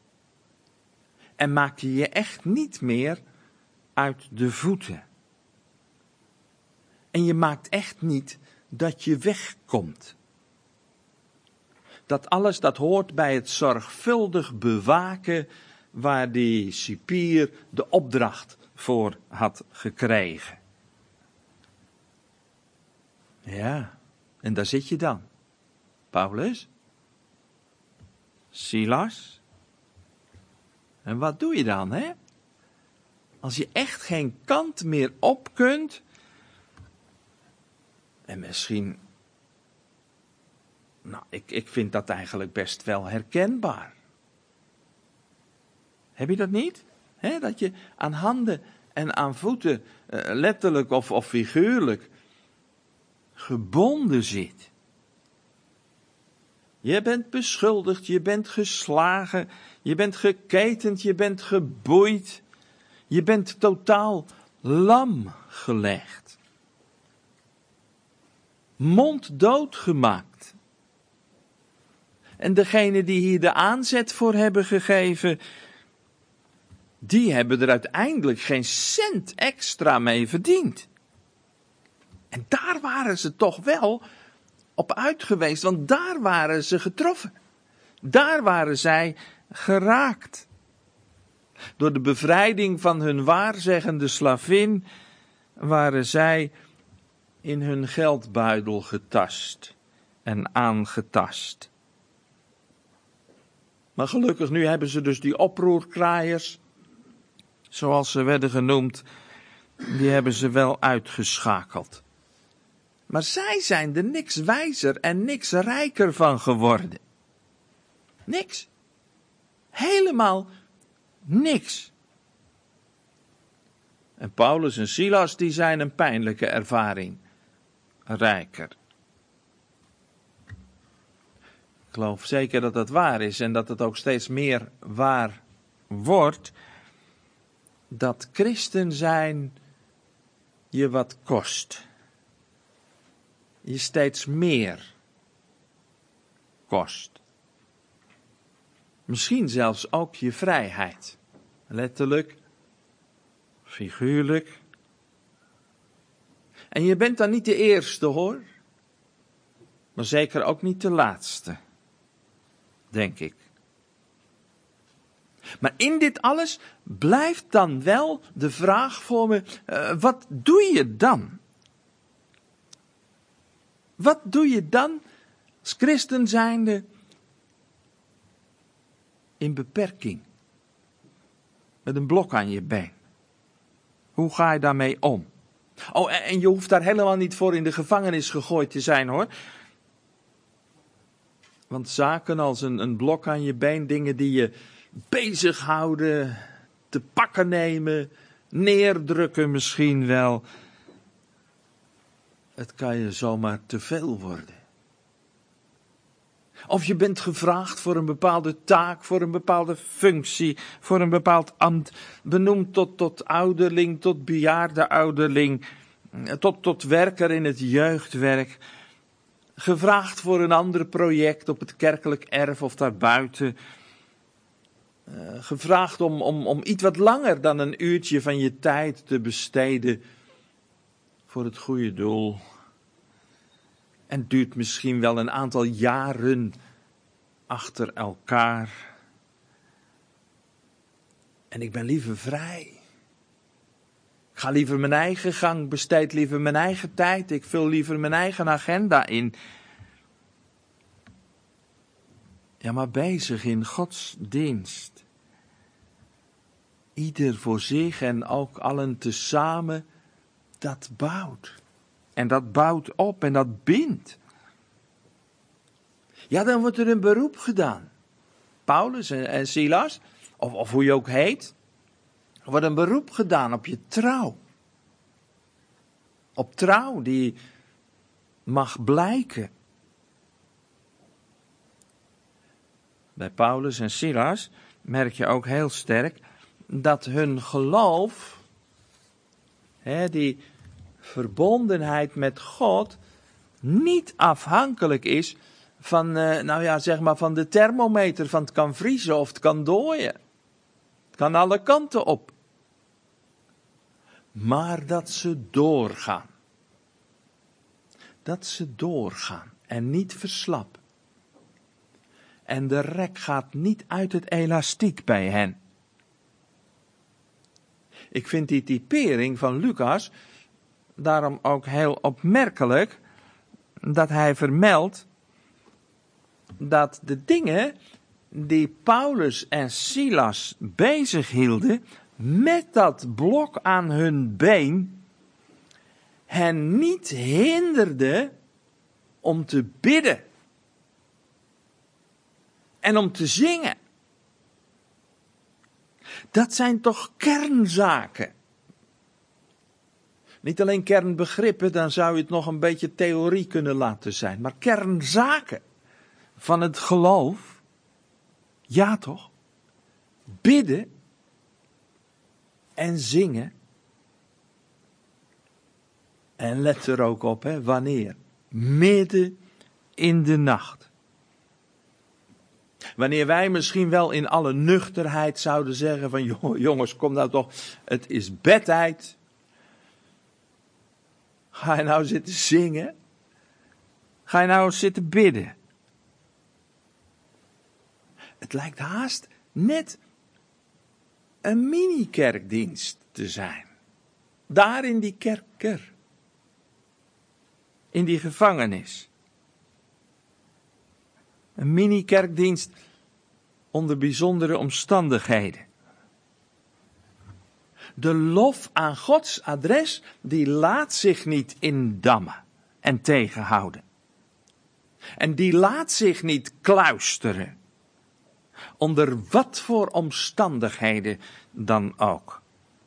En maak je je echt niet meer uit de voeten. En je maakt echt niet dat je wegkomt. Dat alles dat hoort bij het zorgvuldig bewaken waar die cipier de opdracht voor had gekregen. Ja, en daar zit je dan. Paulus, Silas. En wat doe je dan, hè? Als je echt geen kant meer op kunt. En misschien, ik vind dat eigenlijk best wel herkenbaar. Heb je dat niet? Hè? Dat je aan handen en aan voeten, letterlijk of figuurlijk, gebonden zit. Je bent beschuldigd, je bent geslagen, je bent geketend, je bent geboeid. Je bent totaal lam gelegd. monddood gemaakt. En degene die hier de aanzet voor hebben gegeven, die hebben er uiteindelijk geen cent extra mee verdiend. En daar waren ze toch wel op uit geweest, want daar waren ze getroffen. Daar waren zij geraakt. Door de bevrijding van hun waarzeggende slavin waren zij in hun geldbuidel getast en aangetast. Maar gelukkig nu hebben ze dus die oproerkraaiers, zoals ze werden genoemd, die hebben ze wel uitgeschakeld. Maar zij zijn er niks wijzer en niks rijker van geworden. Niks. Helemaal niks. En Paulus en Silas, die zijn een pijnlijke ervaring rijker. Ik geloof zeker dat dat waar is en dat het ook steeds meer waar wordt. Dat christen zijn je wat kost. Je steeds meer kost. Misschien zelfs ook je vrijheid. Letterlijk, figuurlijk. En je bent dan niet de eerste hoor. Maar zeker ook niet de laatste. Denk ik. Maar in dit alles blijft dan wel de vraag voor me, wat doe je dan? Wat doe je dan als christen zijnde in beperking? Met een blok aan je been. Hoe ga je daarmee om? Oh, en je hoeft daar helemaal niet voor in de gevangenis gegooid te zijn hoor. Want zaken als een blok aan je been, dingen die je bezighouden, te pakken nemen, neerdrukken misschien wel. Het kan je zomaar te veel worden. Of je bent gevraagd voor een bepaalde taak, voor een bepaalde functie, voor een bepaald ambt, benoemd tot ouderling, tot bejaarde ouderling, tot werker in het jeugdwerk. Gevraagd voor een ander project op het kerkelijk erf of daarbuiten. Gevraagd om iets wat langer dan een uurtje van je tijd te besteden voor het goede doel. En het duurt misschien wel een aantal jaren achter elkaar. En ik ben liever vrij. Ik ga liever mijn eigen gang, besteed liever mijn eigen tijd. Ik vul liever mijn eigen agenda in. Ja, maar bezig in Gods dienst. Ieder voor zich en ook allen tezamen, dat bouwt. En dat bouwt op en dat bindt. Ja, dan wordt er een beroep gedaan. Paulus en Silas, of hoe je ook heet, er wordt een beroep gedaan op je trouw. Op trouw die mag blijken. Bij Paulus en Silas merk je ook heel sterk dat hun geloof, die verbondenheid met God, niet afhankelijk is van, van de thermometer, van het kan vriezen of het kan dooien. Het kan alle kanten op. Maar dat ze doorgaan. Dat ze doorgaan en niet verslappen. En de rek gaat niet uit het elastiek bij hen. Ik vind die typering van Lucas daarom ook heel opmerkelijk dat hij vermeldt dat de dingen die Paulus en Silas bezig hielden met dat blok aan hun been hen niet hinderde om te bidden en om te zingen. Dat zijn toch kernzaken. Niet alleen kernbegrippen, dan zou je het nog een beetje theorie kunnen laten zijn. Maar kernzaken van het geloof. Ja toch? Bidden en zingen. En let er ook op, wanneer. midden in de nacht. Wanneer wij misschien wel in alle nuchterheid zouden zeggen van jongens, kom nou toch, het is bedtijd. Ga je nou zitten zingen? Ga je nou zitten bidden? Het lijkt haast net een mini-kerkdienst te zijn. Daar in die kerker. In die gevangenis. Een mini-kerkdienst onder bijzondere omstandigheden. De lof aan Gods adres, die laat zich niet indammen en tegenhouden. En die laat zich niet kluisteren. Onder wat voor omstandigheden dan ook.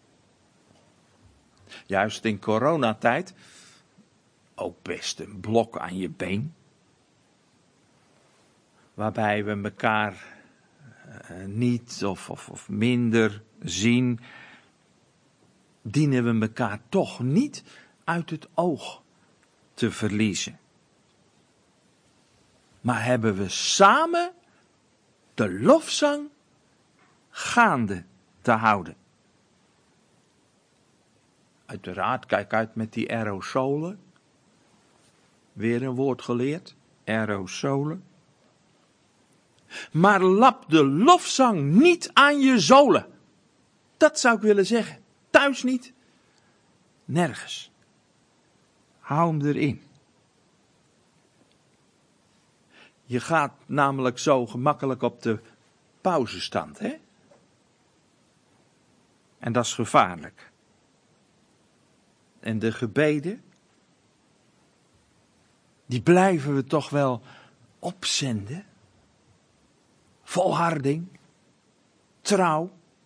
Juist in coronatijd ook best een blok aan je been. Waarbij we elkaar niet of minder zien. Dienen we elkaar toch niet uit het oog te verliezen. Maar hebben we samen de lofzang gaande te houden. Uiteraard, kijk uit met die aerosolen. Weer een woord geleerd. Aerosolen. Maar lap de lofzang niet aan je zolen. Dat zou ik willen zeggen. Thuis niet. Nergens. Hou hem erin. Je gaat namelijk zo gemakkelijk op de pauzestand, hè? En dat is gevaarlijk. En de gebeden, die blijven we toch wel opzenden. Volharding, trouw.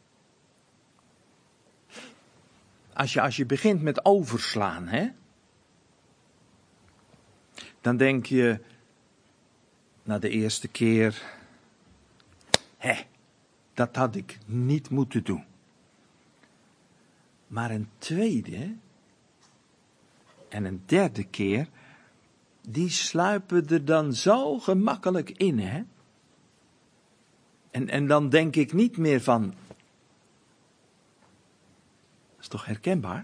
Als je begint met overslaan, hè? Dan denk je, na de eerste keer, dat had ik niet moeten doen. Maar een tweede en een derde keer, die sluipen er dan zo gemakkelijk in, hè? En dan denk ik niet meer van, dat is toch herkenbaar?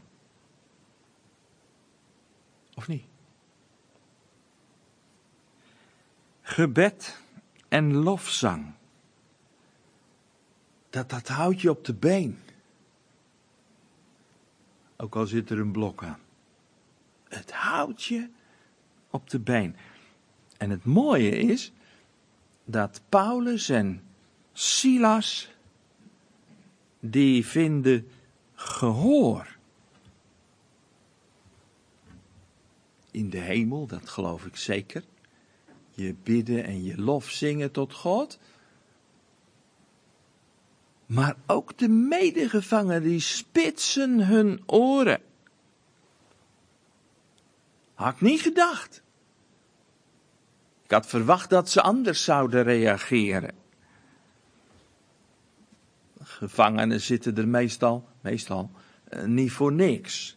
Of niet? Gebed en lofzang. Dat houdt je op de been. Ook al zit er een blok aan. Het houdt je op de been. En het mooie is dat Paulus en Silas, die vinden gehoor. In de hemel, dat geloof ik zeker. Je bidden en je lof zingen tot God. Maar ook de medegevangenen die spitsen hun oren. Had ik niet gedacht. Ik had verwacht dat ze anders zouden reageren. Gevangenen zitten er meestal niet voor niks.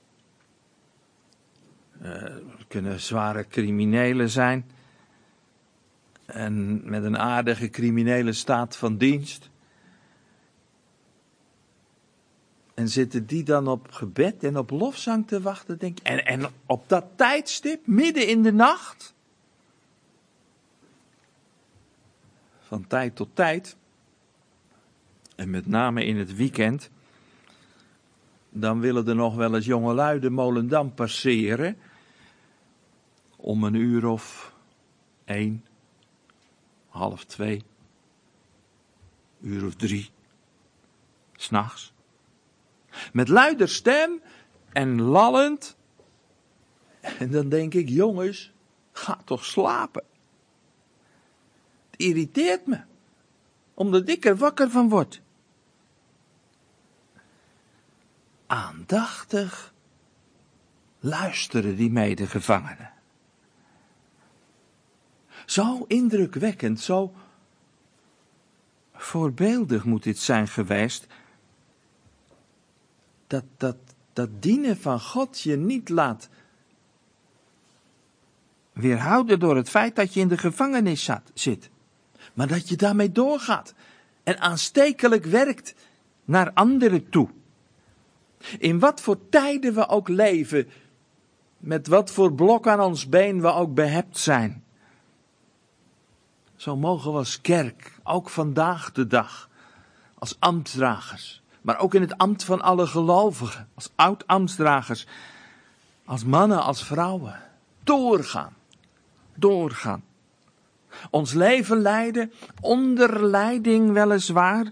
Kunnen zware criminelen zijn. En met een aardige criminele staat van dienst. En zitten die dan op gebed en op lofzang te wachten, denk ik. En op dat tijdstip, midden in de nacht. Van tijd tot tijd. En met name in het weekend. Dan willen er nog wel eens jongelui de Molendam passeren. Om 1:01, 1:30, 3:00. 'S'nachts. Met luider stem en lallend. En dan denk ik, jongens, ga toch slapen. Het irriteert me. Omdat ik er wakker van word. Aandachtig luisteren die medegevangenen. Zo indrukwekkend, zo voorbeeldig moet dit zijn geweest. Dat dienen van God je niet laat Weerhouden door het feit dat je in de gevangenis zit. Maar dat je daarmee doorgaat. En aanstekelijk werkt naar anderen toe. In wat voor tijden we ook leven. Met wat voor blok aan ons been we ook behept zijn. Zo mogen we als kerk, ook vandaag de dag, als ambtsdragers, maar ook in het ambt van alle gelovigen, als oud-ambtsdragers, als mannen, als vrouwen, doorgaan. Ons leven leiden, onder leiding weliswaar,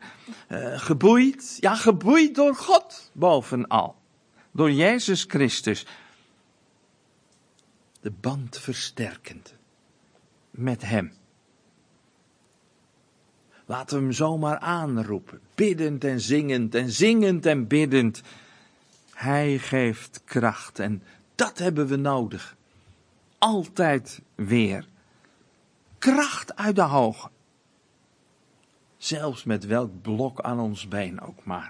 geboeid door God bovenal, door Jezus Christus, de band versterkend met Hem. Laten we hem zomaar aanroepen, biddend en zingend en biddend. Hij geeft kracht en dat hebben we nodig. Altijd weer. Kracht uit de hoge. Zelfs met welk blok aan ons been ook maar.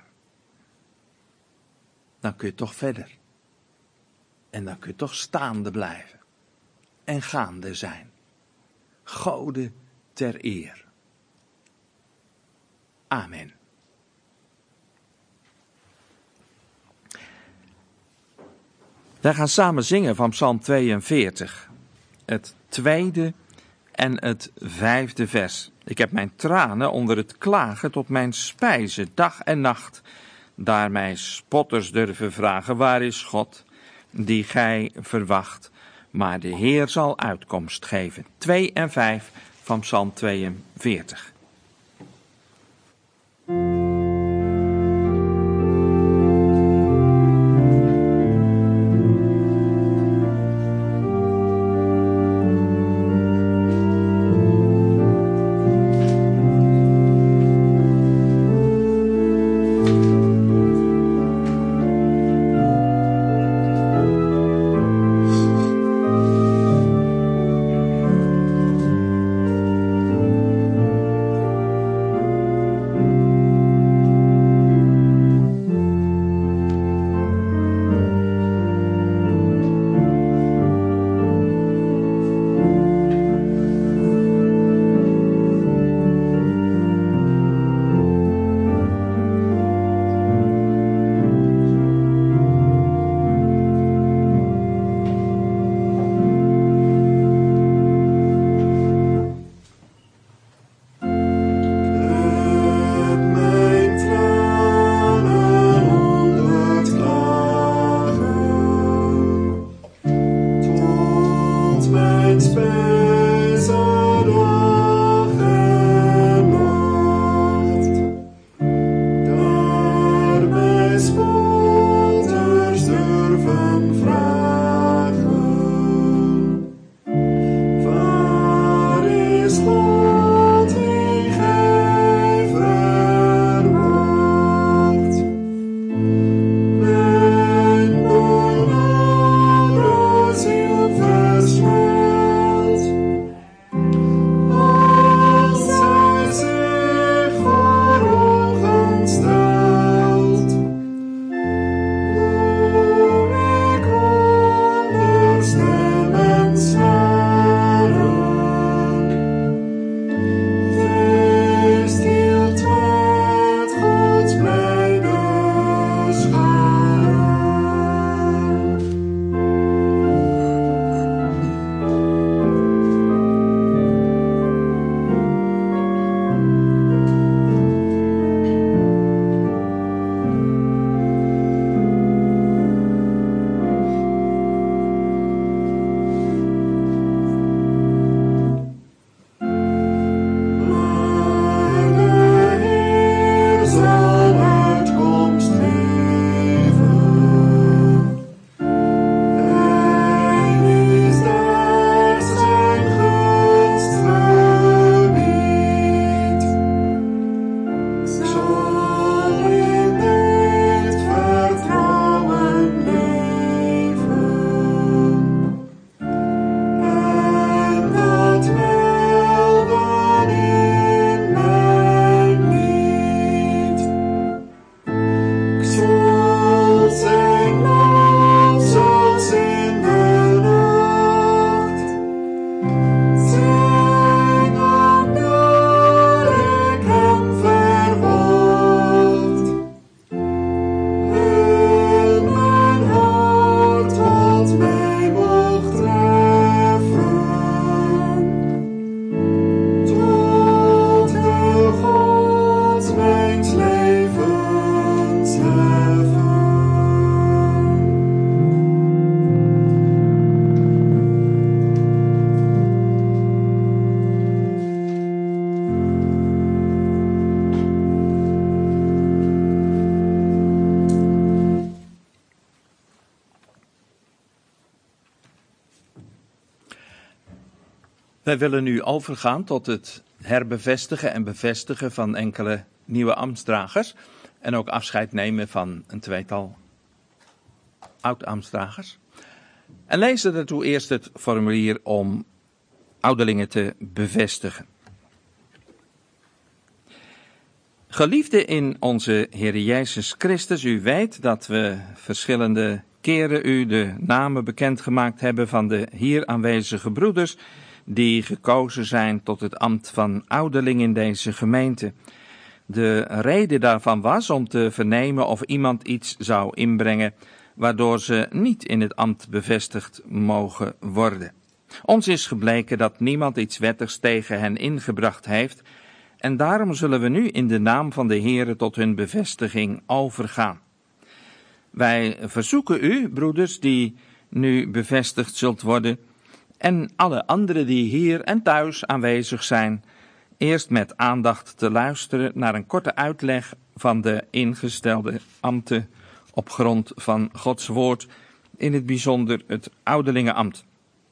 Dan kun je toch verder. En dan kun je toch staande blijven. En gaande zijn. Gode ter eer. Amen. We gaan samen zingen van Psalm 42. Het 2e en het 5e vers. Ik heb mijn tranen onder het klagen tot mijn spijze, dag en nacht. Daar mij spotters durven vragen, waar is God, die gij verwacht. Maar de Heer zal uitkomst geven. 2 en 5 van Psalm 42. Wij willen nu overgaan tot het herbevestigen en bevestigen van enkele nieuwe ambtsdragers. En ook afscheid nemen van een tweetal oud-ambtsdragers. En lezen daartoe eerst het formulier om ouderlingen te bevestigen. Geliefden in onze Heer Jezus Christus, u weet dat we verschillende keren u de namen bekendgemaakt hebben van de hier aanwezige broeders die gekozen zijn tot het ambt van ouderling in deze gemeente. De reden daarvan was om te vernemen of iemand iets zou inbrengen waardoor ze niet in het ambt bevestigd mogen worden. Ons is gebleken dat niemand iets wettigs tegen hen ingebracht heeft en daarom zullen we nu in de naam van de Heere tot hun bevestiging overgaan. Wij verzoeken u, broeders, die nu bevestigd zult worden, en alle anderen die hier en thuis aanwezig zijn, eerst met aandacht te luisteren naar een korte uitleg van de ingestelde ambten op grond van Gods woord, in het bijzonder het ouderlingenambt.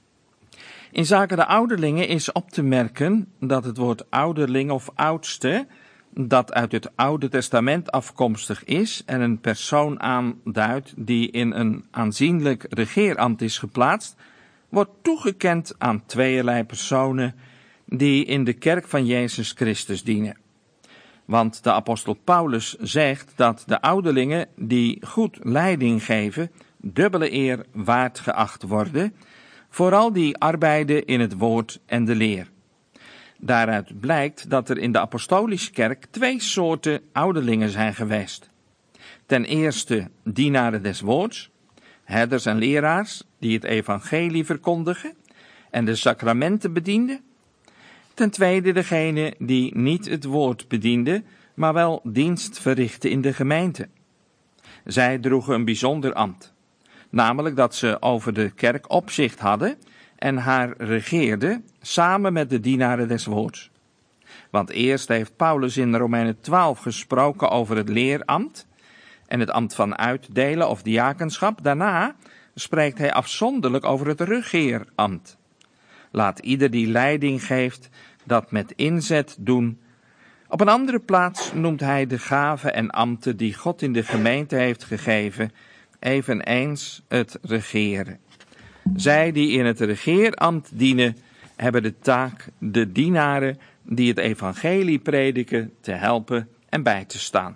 In zaken de ouderlingen is op te merken dat het woord ouderling of oudste, dat uit het Oude Testament afkomstig is en een persoon aanduidt die in een aanzienlijk regeerambt is geplaatst, wordt toegekend aan tweeërlei personen die in de kerk van Jezus Christus dienen. Want de apostel Paulus zegt dat de ouderlingen die goed leiding geven, dubbele eer waard geacht worden, vooral die arbeiden in het woord en de leer. Daaruit blijkt dat er in de apostolische kerk twee soorten ouderlingen zijn geweest. Ten eerste dienaren des woords, herders en leraars die het evangelie verkondigen en de sacramenten bedienden. Ten tweede degene die niet het woord bedienden, maar wel dienst verrichten in de gemeente. Zij droegen een bijzonder ambt, namelijk dat ze over de kerk opzicht hadden en haar regeerden samen met de dienaren des woords. Want eerst heeft Paulus in Romeinen 12 gesproken over het leerambt en het ambt van uitdelen of diakenschap. Daarna spreekt hij afzonderlijk over het regeerambt. Laat ieder die leiding geeft dat met inzet doen. Op een andere plaats noemt hij de gaven en ambten die God in de gemeente heeft gegeven, eveneens het regeren. Zij die in het regeerambt dienen, hebben de taak de dienaren die het evangelie prediken te helpen en bij te staan.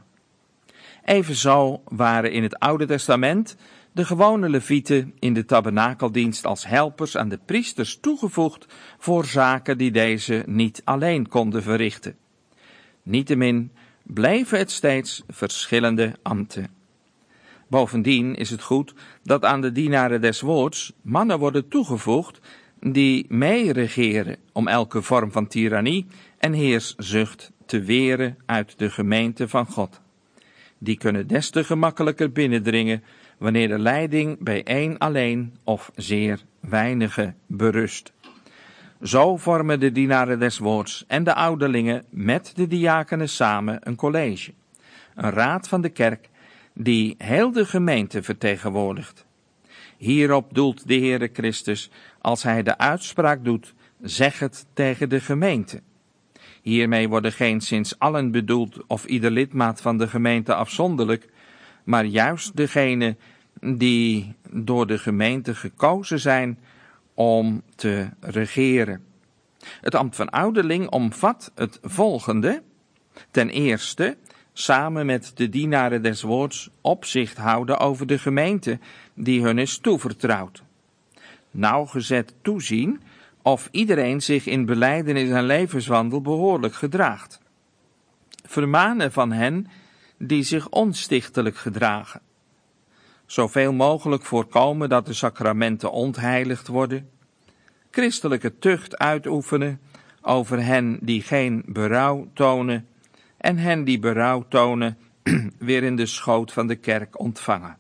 Evenzo waren in het Oude Testament de gewone levieten in de tabernakeldienst als helpers aan de priesters toegevoegd voor zaken die deze niet alleen konden verrichten. Niettemin bleven het steeds verschillende ambten. Bovendien is het goed dat aan de dienaren des woords mannen worden toegevoegd die meeregeren om elke vorm van tirannie en heerszucht te weren uit de gemeente van God. Die kunnen des te gemakkelijker binnendringen wanneer de leiding bij één alleen of zeer weinige berust. Zo vormen de dienaren des woords en de ouderlingen met de diakenen samen een college, een raad van de kerk die heel de gemeente vertegenwoordigt. Hierop doelt de Heere Christus als hij de uitspraak doet, zeg het tegen de gemeente. Hiermee worden geenszins allen bedoeld of ieder lidmaat van de gemeente afzonderlijk, maar juist degene die door de gemeente gekozen zijn om te regeren. Het ambt van ouderling omvat het volgende. Ten eerste, samen met de dienaren des woords opzicht houden over de gemeente die hun is toevertrouwd. Nauwgezet toezien of iedereen zich in belijdenis en levenswandel behoorlijk gedraagt. Vermanen van hen die zich onstichtelijk gedragen. Zoveel mogelijk voorkomen dat de sacramenten ontheiligd worden. Christelijke tucht uitoefenen over hen die geen berouw tonen en hen die berouw tonen weer in de schoot van de kerk ontvangen.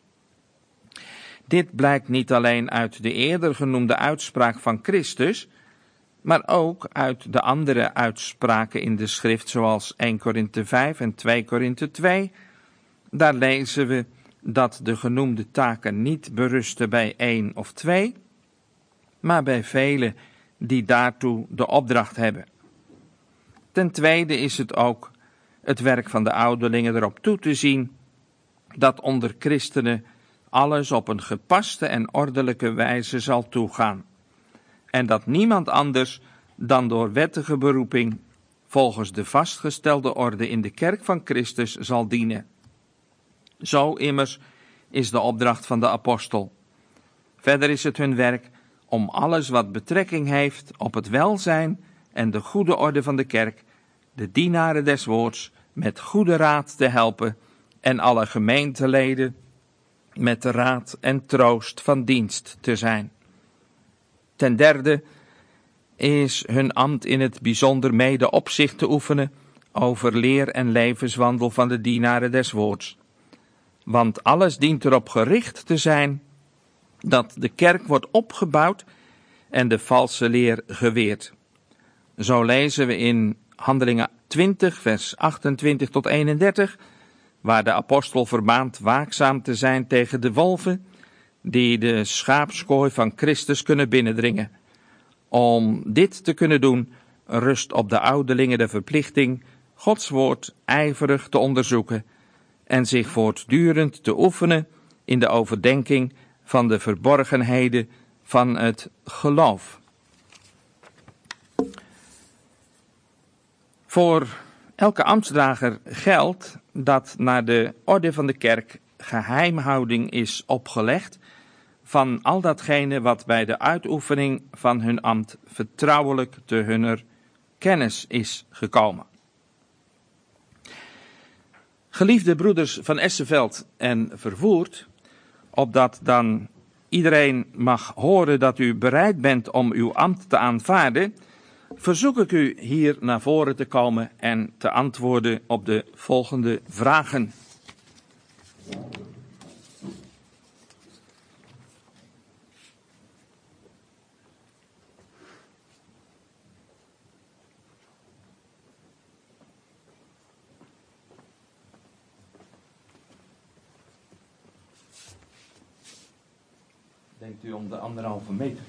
Dit blijkt niet alleen uit de eerder genoemde uitspraak van Christus, maar ook uit de andere uitspraken in de schrift zoals 1 Korinthe 5 en 2 Korinthe 2. Daar lezen we dat de genoemde taken niet berusten bij 1 of 2, maar bij velen die daartoe de opdracht hebben. Ten tweede is het ook het werk van de ouderlingen erop toe te zien dat onder christenen alles op een gepaste en ordelijke wijze zal toegaan. En dat niemand anders dan door wettige beroeping volgens de vastgestelde orde in de kerk van Christus zal dienen. Zo immers is de opdracht van de apostel. Verder is het hun werk om alles wat betrekking heeft op het welzijn en de goede orde van de kerk, de dienaren des woords, met goede raad te helpen en alle gemeenteleden met de raad en troost van dienst te zijn. Ten derde is hun ambt in het bijzonder mede opzicht te oefenen over leer en levenswandel van de dienaren des woords. Want alles dient erop gericht te zijn dat de kerk wordt opgebouwd en de valse leer geweerd. Zo lezen we in Handelingen 20, vers 28 tot 31, waar de apostel vermaant waakzaam te zijn tegen de wolven, die de schaapskooi van Christus kunnen binnendringen. Om dit te kunnen doen, rust op de ouderlingen de verplichting Gods woord ijverig te onderzoeken en zich voortdurend te oefenen in de overdenking van de verborgenheden van het geloof. Voor elke ambtsdrager geldt dat naar de orde van de kerk geheimhouding is opgelegd van al datgene wat bij de uitoefening van hun ambt vertrouwelijk te hunner kennis is gekomen. Geliefde broeders van Esseveld en Vervoerd, opdat dan iedereen mag horen dat u bereid bent om uw ambt te aanvaarden, verzoek ik u hier naar voren te komen en te antwoorden op de volgende vragen. Denkt u om de 1,5 meter?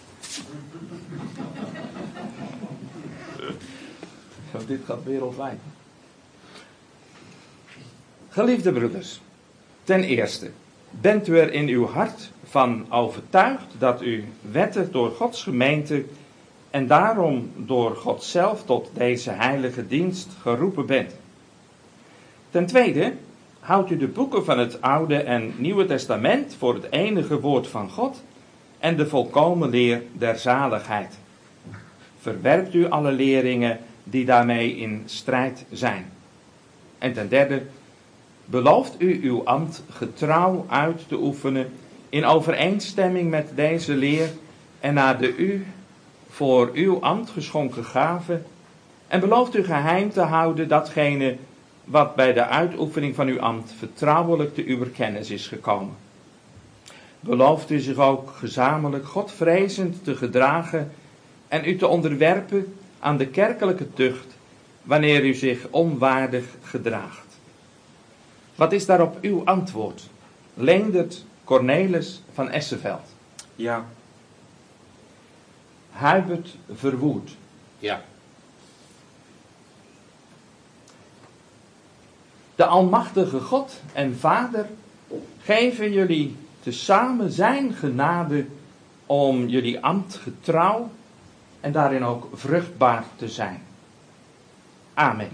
Want dit gaat wereldwijd. Geliefde broeders, ten eerste, bent u er in uw hart van overtuigd dat u wettig door Gods gemeente en daarom door God zelf tot deze heilige dienst geroepen bent? Ten tweede, houdt u de boeken van het Oude en Nieuwe Testament voor het enige woord van God en de volkomen leer der zaligheid? Verwerpt u alle leringen die daarmee in strijd zijn? En ten derde, belooft u uw ambt getrouw uit te oefenen in overeenstemming met deze leer en naar de u voor uw ambt geschonken gave? En belooft u geheim te houden datgene wat bij de uitoefening van uw ambt vertrouwelijk te uw kennis is gekomen? Belooft u zich ook gezamenlijk Godvrezend te gedragen en u te onderwerpen aan de kerkelijke tucht wanneer u zich onwaardig gedraagt? Wat is daarop uw antwoord? Leendert Cornelis van Esseveld. Ja. Hubert Verwoerd. Ja. De almachtige God en Vader geven jullie tezamen zijn genade om jullie ambt getrouw en daarin ook vruchtbaar te zijn. Amen.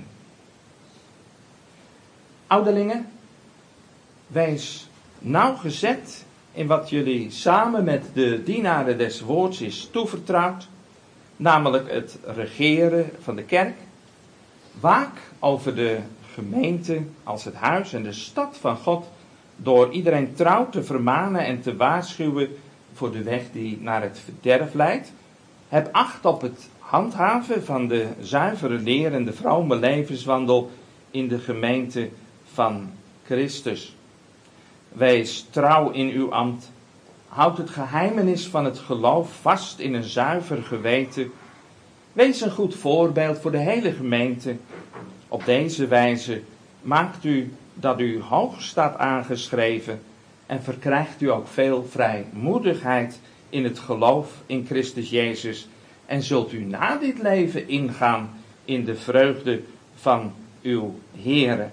Ouderlingen, wees nauwgezet in wat jullie samen met de dienaren des woords is toevertrouwd, namelijk het regeren van de kerk. Waak over de gemeente als het huis en de stad van God, door iedereen trouw te vermanen en te waarschuwen voor de weg die naar het verderf leidt. Heb acht op het handhaven van de zuivere leer en de vrome levenswandel in de gemeente van Christus. Wees trouw in uw ambt. Houd het geheimenis van het geloof vast in een zuiver geweten. Wees een goed voorbeeld voor de hele gemeente. Op deze wijze maakt u dat u hoog staat aangeschreven en verkrijgt u ook veel vrijmoedigheid in het geloof in Christus Jezus en zult u na dit leven ingaan in de vreugde van uw Heere.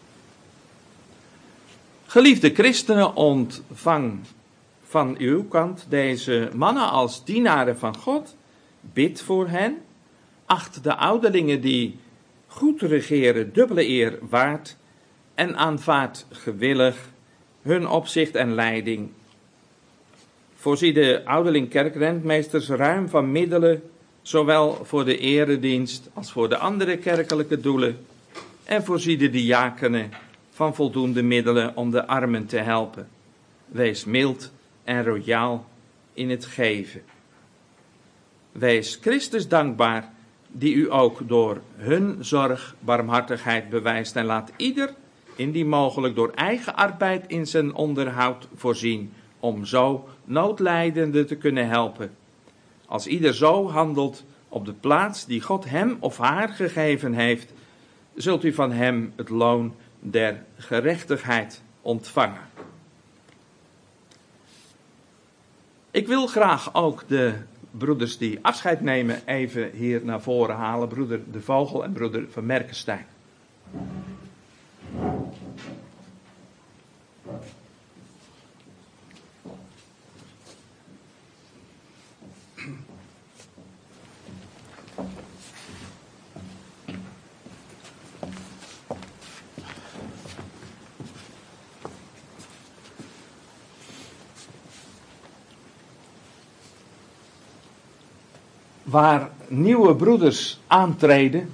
Geliefde christenen, ontvang van uw kant deze mannen als dienaren van God. Bid voor hen. Acht de ouderlingen die goed regeren dubbele eer waard. En aanvaard gewillig hun opzicht en leiding. Voorzie de ouderling kerkrentmeesters ruim van middelen, zowel voor de eredienst als voor de andere kerkelijke doelen. En voorzie de diakenen van voldoende middelen om de armen te helpen. Wees mild en royaal in het geven. Wees Christus dankbaar, die u ook door hun zorg barmhartigheid bewijst, en laat ieder indien mogelijk door eigen arbeid in zijn onderhoud voorzien, om zo noodlijdenden te kunnen helpen. Als ieder zo handelt op de plaats die God hem of haar gegeven heeft, zult u van hem het loon der gerechtigheid ontvangen. Ik wil graag ook de broeders die afscheid nemen even hier naar voren halen. Broeder De Vogel en broeder Van Merkenstein. Waar nieuwe broeders aantreden,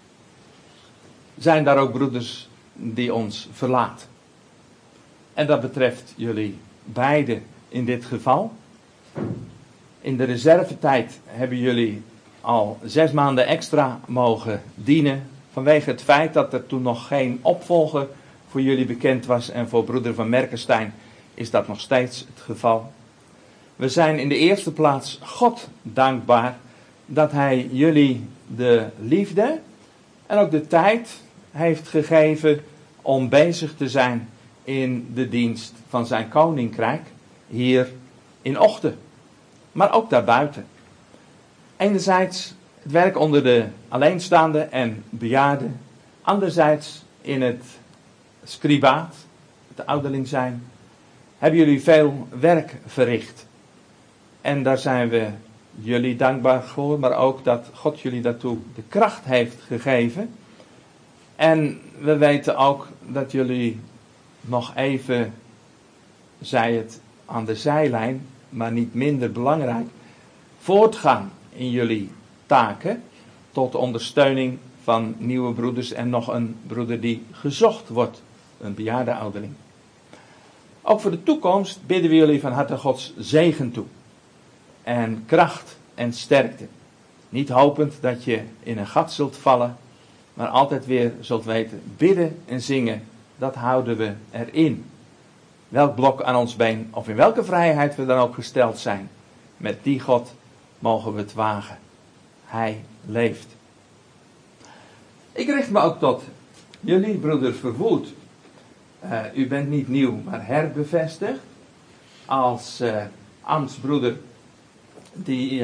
zijn daar ook broeders die ons verlaten. En dat betreft jullie beiden in dit geval. In de reservetijd hebben jullie al 6 maanden extra mogen dienen, vanwege het feit dat er toen nog geen opvolger voor jullie bekend was, en voor broeder Van Merkenstein is dat nog steeds het geval. We zijn in de eerste plaats God dankbaar dat hij jullie de liefde en ook de tijd heeft gegeven om bezig te zijn in de dienst van zijn koninkrijk hier in Ochten, maar ook daarbuiten. Enerzijds het werk onder de alleenstaanden en bejaarden, anderzijds in het scribaat, het ouderling zijn, hebben jullie veel werk verricht. En daar zijn we jullie dankbaar voor, maar ook dat God jullie daartoe de kracht heeft gegeven. En we weten ook dat jullie nog even, zij het aan de zijlijn, maar niet minder belangrijk, voortgaan in jullie taken tot ondersteuning van nieuwe broeders en nog een broeder die gezocht wordt, een bejaarde ouderling. Ook voor de toekomst bidden we jullie van harte Gods zegen toe. En kracht en sterkte. Niet hopend dat je in een gat zult vallen, maar altijd weer zult weten, bidden en zingen, dat houden we erin. Welk blok aan ons been, of in welke vrijheid we dan ook gesteld zijn, met die God mogen we het wagen. Hij leeft. Ik richt me ook tot jullie, broeder Verwoerd. U bent niet nieuw, maar herbevestigd als ambtsbroeder die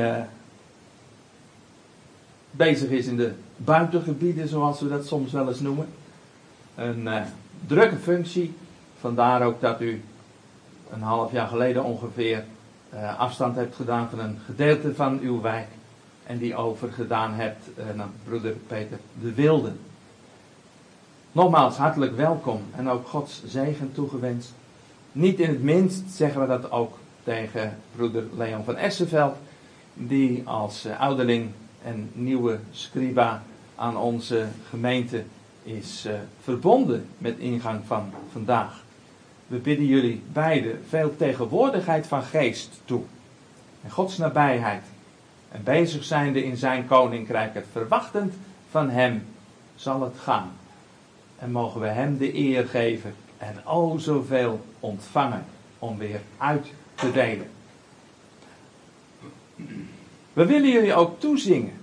bezig is in de buitengebieden, zoals we dat soms wel eens noemen. Een drukke functie, vandaar ook dat u een half jaar geleden ongeveer afstand hebt gedaan van een gedeelte van uw wijk en die overgedaan hebt naar broeder Peter de Wilde. Nogmaals hartelijk welkom en ook Gods zegen toegewenst. Niet in het minst zeggen we dat ook tegen broeder Leon van Essenveld, die als ouderling en nieuwe scriba aan onze gemeente is verbonden met ingang van vandaag. We bidden jullie beiden veel tegenwoordigheid van geest toe en Gods nabijheid en bezig zijnde in zijn koninkrijk, het verwachtend van hem zal het gaan. En mogen we hem de eer geven en o zoveel ontvangen om weer uit te delen. We willen jullie ook toezingen.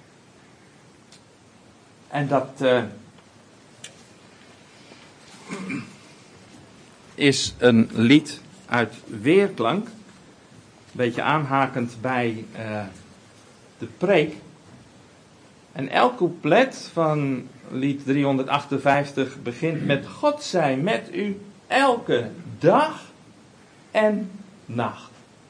En dat is een lied uit Weerklank. Een beetje aanhakend bij de preek. En elk couplet van lied 358 begint met: God zij met u elke dag en nacht.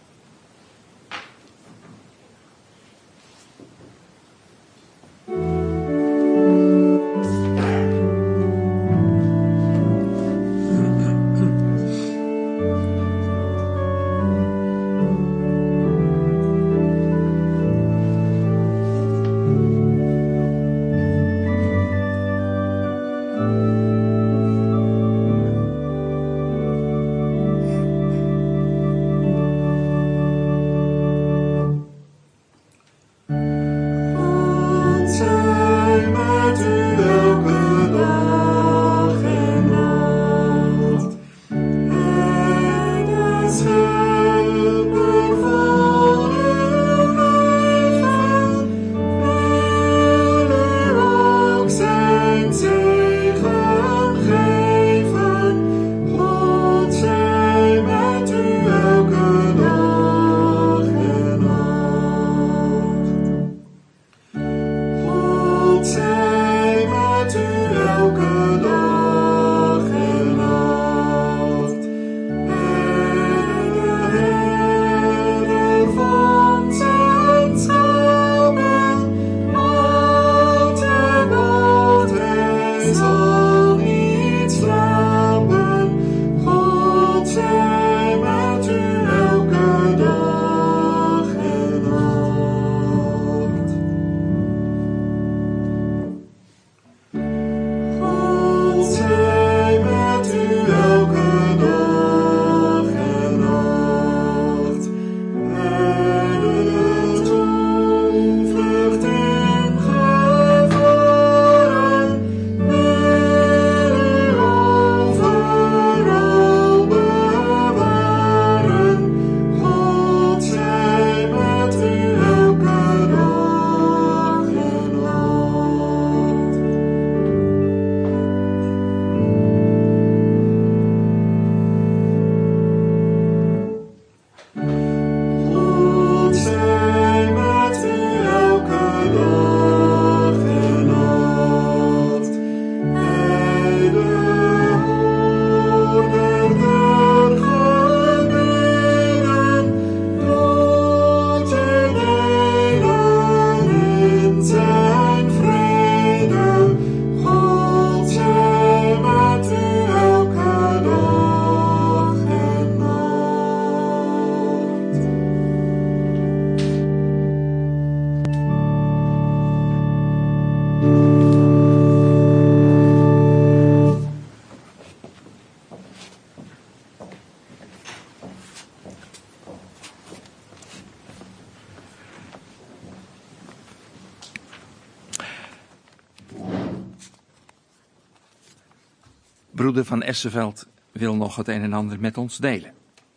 Broeder van Essenveld wil nog het een en ander met ons delen.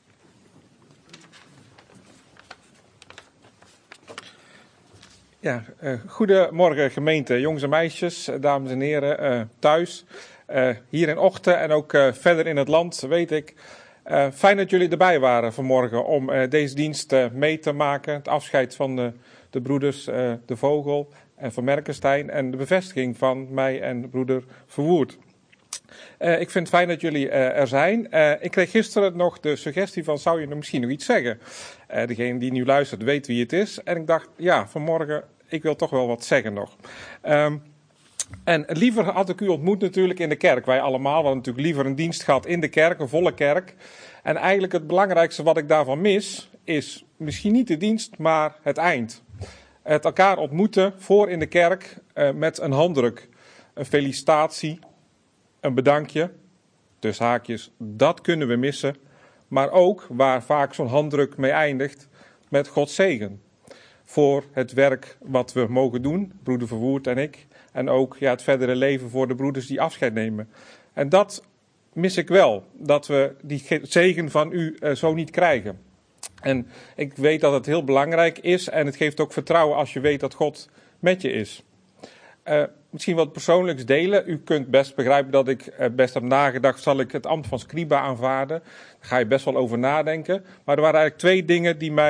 Ja, goedemorgen gemeente, jongens en meisjes, dames en heren, thuis, hier in Ochten en ook verder in het land, weet ik. Fijn dat jullie erbij waren vanmorgen om deze dienst mee te maken. Het afscheid van de broeders De Vogel en Van Merkenstein en de bevestiging van mij en broeder Verwoerd. Ik vind het fijn dat jullie er zijn. Ik kreeg gisteren nog de suggestie van, zou je er misschien nog iets zeggen? Degene die nu luistert weet wie het is. En ik dacht, ja, vanmorgen, ik wil toch wel wat zeggen nog. En liever had ik u ontmoet natuurlijk in de kerk. Wij allemaal hadden natuurlijk liever een dienst gehad in de kerk, een volle kerk. En eigenlijk het belangrijkste wat ik daarvan mis, is misschien niet de dienst, maar het eind. Het elkaar ontmoeten voor in de kerk met een handdruk, een felicitatie, een bedankje, tussen haakjes, dat kunnen we missen. Maar ook, waar vaak zo'n handdruk mee eindigt, met Gods zegen. Voor het werk wat we mogen doen, broeder Verwoerd en ik. En ook het verdere leven voor de broeders die afscheid nemen. En dat mis ik wel, dat we die zegen van u zo niet krijgen. En ik weet dat het heel belangrijk is en het geeft ook vertrouwen als je weet dat God met je is. Misschien wat persoonlijks delen. U kunt best begrijpen dat ik best heb nagedacht, zal ik het ambt van scriba aanvaarden? Daar ga je best wel over nadenken. Maar er waren eigenlijk twee dingen die mij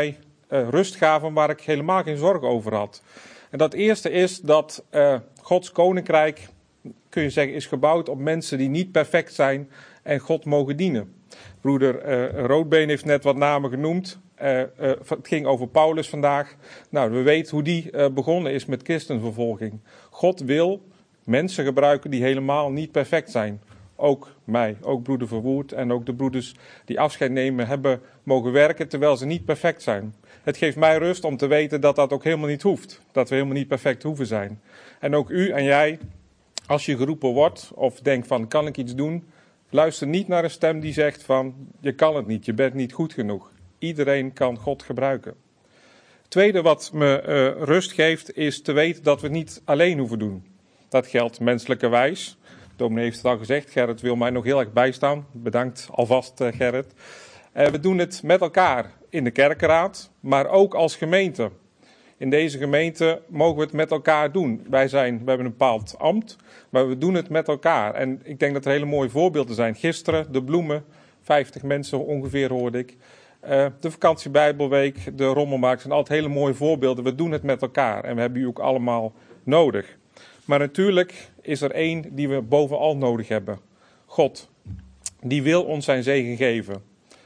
rust gaven waar ik helemaal geen zorgen over had. En dat eerste is dat Gods koninkrijk, kun je zeggen, is gebouwd op mensen die niet perfect zijn en God mogen dienen. Broeder Roodbeen heeft net wat namen genoemd. Het ging over Paulus vandaag. Nou, we weten hoe die begonnen is met christenvervolging. God wil mensen gebruiken die helemaal niet perfect zijn. Ook mij, ook broeder Verwoerd en ook de broeders die afscheid nemen hebben mogen werken terwijl ze niet perfect zijn. Het geeft mij rust om te weten dat dat ook helemaal niet hoeft. Dat we helemaal niet perfect hoeven zijn. En ook u en jij, als je geroepen wordt of denkt van kan ik iets doen, luister niet naar een stem die zegt van je kan het niet, je bent niet goed genoeg. Iedereen kan God gebruiken. Het tweede wat me rust geeft is te weten dat we het niet alleen hoeven doen. Dat geldt menselijkerwijs. Dominee heeft het al gezegd, Gerrit wil mij nog heel erg bijstaan. Bedankt alvast Gerrit. We doen het met elkaar in de kerkenraad, maar ook als gemeente. In deze gemeente mogen we het met elkaar doen. We hebben een bepaald ambt, maar we doen het met elkaar. En ik denk dat er hele mooie voorbeelden zijn. Gisteren de bloemen, 50 mensen ongeveer hoorde ik. De vakantiebijbelweek, de rommelmarkt zijn altijd hele mooie voorbeelden. We doen het met elkaar en we hebben u ook allemaal nodig. Maar natuurlijk is er één die we bovenal nodig hebben. God. Die wil ons zijn zegen geven.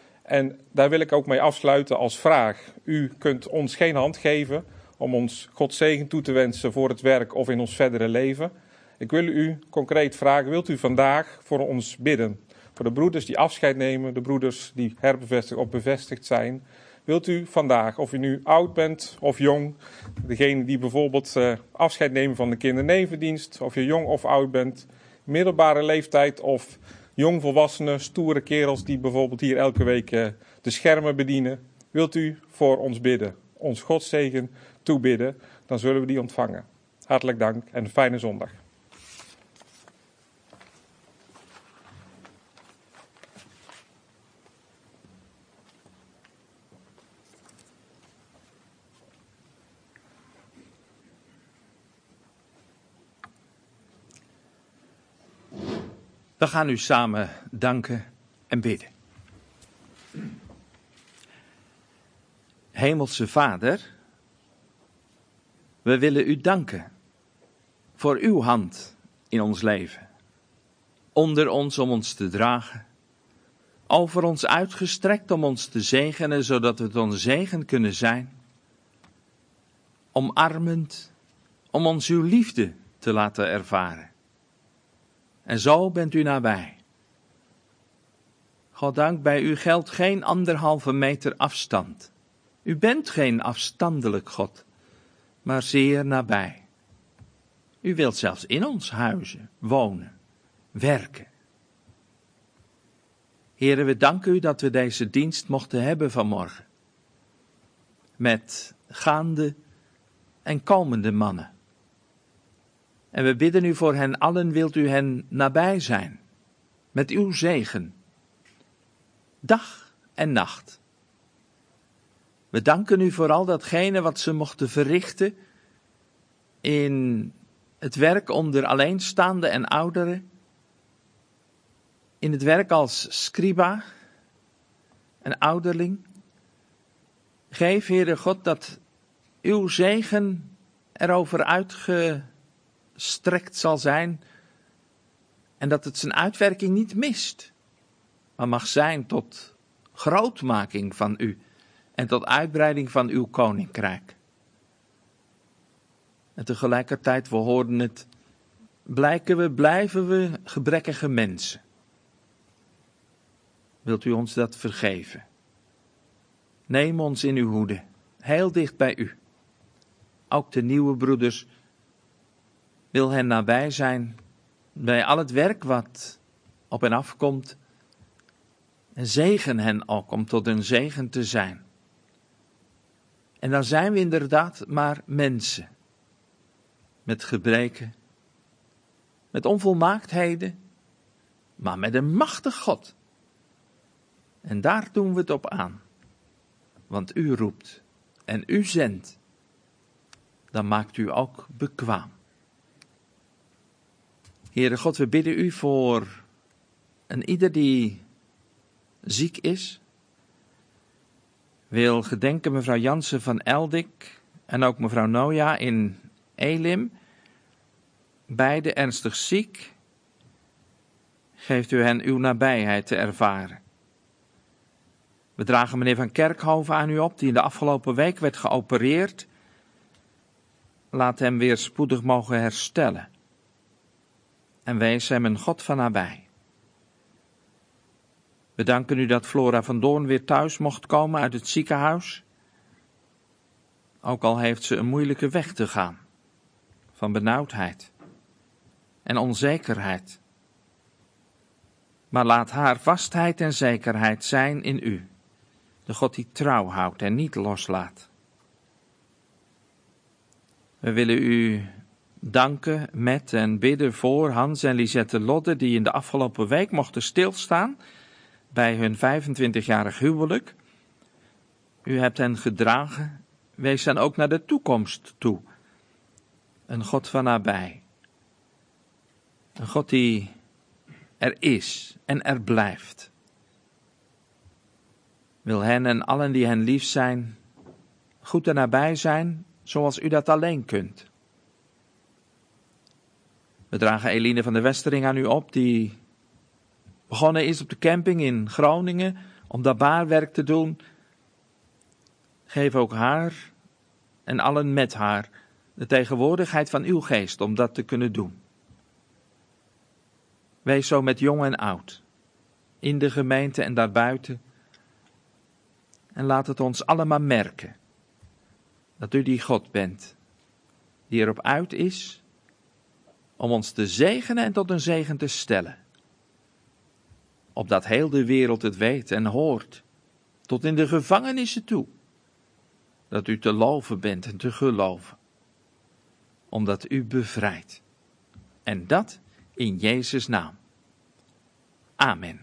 En daar wil ik ook mee afsluiten als vraag. U kunt ons geen hand geven om ons Gods zegen toe te wensen voor het werk of in ons verdere leven. Ik wil u concreet vragen, wilt u vandaag voor ons bidden? Voor de broeders die afscheid nemen, de broeders die herbevestigd of bevestigd zijn. Wilt u vandaag, of u nu oud bent of jong, degene die bijvoorbeeld afscheid nemen van de kindernevendienst, of je jong of oud bent, middelbare leeftijd of jongvolwassenen, stoere kerels die bijvoorbeeld hier elke week de schermen bedienen. Wilt u voor ons bidden, ons Godzegen toebidden, dan zullen we die ontvangen. Hartelijk dank en een fijne zondag. We gaan u samen danken en bidden. Hemelse Vader, we willen u danken voor uw hand in ons leven. Onder ons om ons te dragen, over ons uitgestrekt om ons te zegenen, zodat we tot een zegen kunnen zijn. Omarmend, om ons uw liefde te laten ervaren. En zo bent u nabij. Goddank, bij u geldt geen 1,5 meter afstand. U bent geen afstandelijk God, maar zeer nabij. U wilt zelfs in ons huizen, wonen, werken. Heren, we danken u dat we deze dienst mochten hebben vanmorgen. Met gaande en komende mannen. En we bidden u voor hen allen, wilt u hen nabij zijn, met uw zegen, dag en nacht. We danken u voor al datgene wat ze mochten verrichten in het werk onder alleenstaanden en ouderen, in het werk als scriba en ouderling. Geef, Heere God, dat uw zegen erover uitgestrekt zal zijn en dat het zijn uitwerking niet mist, maar mag zijn tot grootmaking van u en tot uitbreiding van uw koninkrijk. En tegelijkertijd, we hoorden het, blijven we gebrekkige mensen. Wilt u ons dat vergeven? Neem ons in uw hoede, heel dicht bij u. Ook de nieuwe broeders, wil hen nabij zijn bij al het werk wat op hen afkomt. En zegen hen ook om tot een zegen te zijn. En dan zijn we inderdaad maar mensen. Met gebreken, met onvolmaaktheden, maar met een machtig God. En daar doen we het op aan. Want u roept en u zendt. Dan maakt u ook bekwaam. Heere God, we bidden u voor een ieder die ziek is. wil gedenken mevrouw Jansen van Eldik en ook mevrouw Noja in Elim. Beide ernstig ziek. Geeft u hen uw nabijheid te ervaren. We dragen meneer Van Kerkhoven aan u op, die in de afgelopen week werd geopereerd. Laat hem weer spoedig mogen herstellen. En wees hem een God van nabij. We danken u dat Flora van Doorn weer thuis mocht komen uit het ziekenhuis. Ook al heeft ze een moeilijke weg te gaan. Van benauwdheid en onzekerheid. Maar laat haar vastheid en zekerheid zijn in u. De God die trouw houdt en niet loslaat. We willen u danken met en bidden voor Hans en Lisette Lodde, die in de afgelopen week mochten stilstaan bij hun 25-jarig huwelijk. U hebt hen gedragen, wees hen ook naar de toekomst toe. Een God van nabij. Een God die er is en er blijft. Wil hen en allen die hen lief zijn, goed en nabij zijn, zoals u dat alleen kunt. We dragen Eline van der Westering aan u op, die begonnen is op de camping in Groningen om daar baarwerk te doen. Geef ook haar en allen met haar de tegenwoordigheid van uw geest om dat te kunnen doen. Wees zo met jong en oud, in de gemeente en daarbuiten. En laat het ons allemaal merken dat u die God bent, die erop uit is om ons te zegenen en tot een zegen te stellen. Opdat heel de wereld het weet en hoort, tot in de gevangenissen toe, dat u te loven bent en te geloven, omdat u bevrijdt. En dat in Jezus' naam. Amen.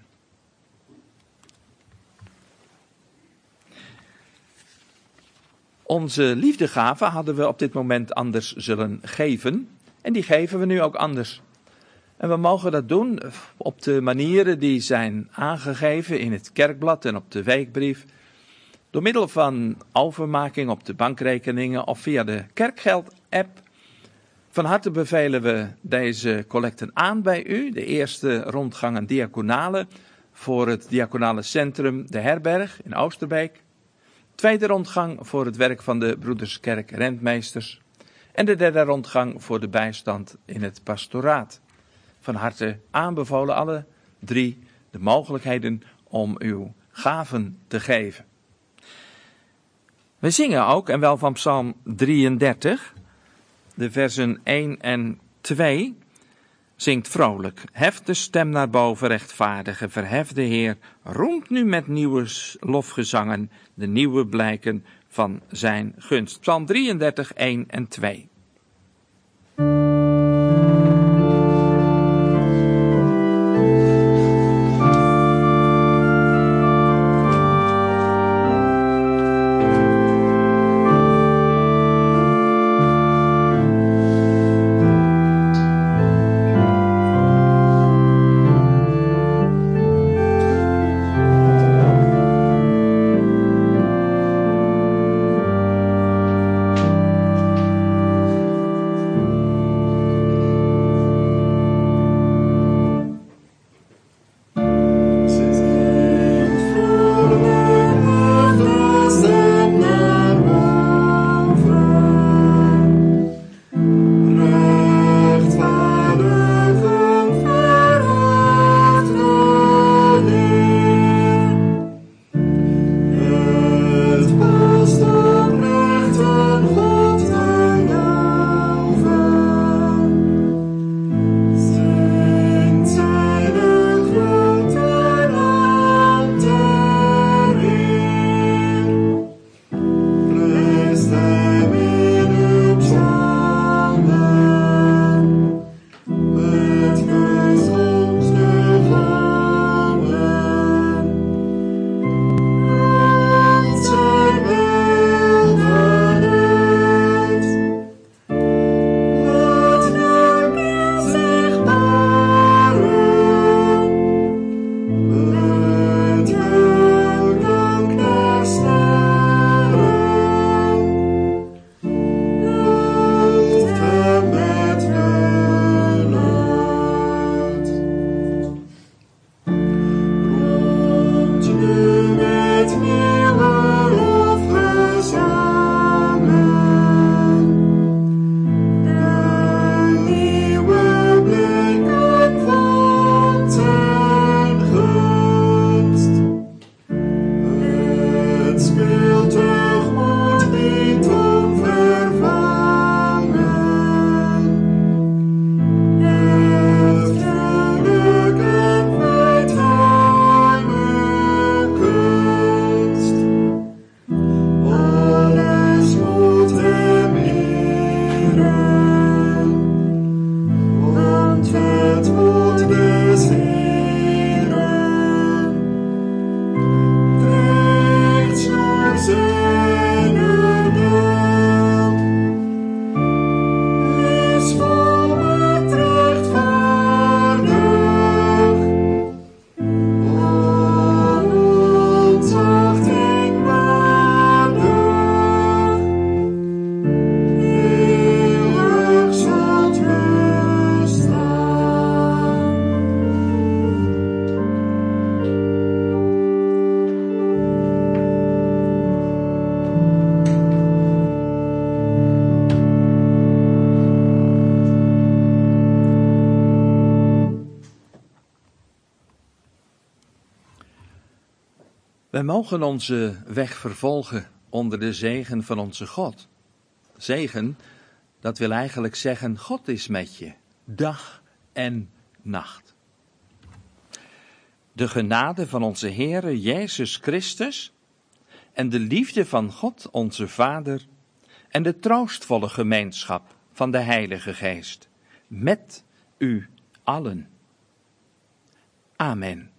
Onze liefdegave hadden we op dit moment anders zullen geven. En die geven we nu ook anders. En we mogen dat doen op de manieren die zijn aangegeven in het kerkblad en op de weekbrief. Door middel van overmaking op de bankrekeningen of via de kerkgeld-app. Van harte bevelen we deze collecten aan bij u. De eerste rondgang aan diaconale voor het diaconale centrum De Herberg in Oosterbeek. Tweede rondgang voor het werk van de Broederskerk Rentmeesters. En de derde rondgang voor de bijstand in het pastoraat. Van harte aanbevolen alle drie de mogelijkheden om uw gaven te geven. We zingen ook, en wel van Psalm 33, de versen 1 en 2, zingt vrolijk. Hef de stem naar boven, rechtvaardige, verhef de Heer, roemt nu met nieuwe lofgezangen de nieuwe blijken van zijn gunst. Psalm 33, 1 en 2. Wij mogen onze weg vervolgen onder de zegen van onze God. Zegen, dat wil eigenlijk zeggen, God is met je, dag en nacht. De genade van onze Heere Jezus Christus en de liefde van God onze Vader en de troostvolle gemeenschap van de Heilige Geest met u allen. Amen.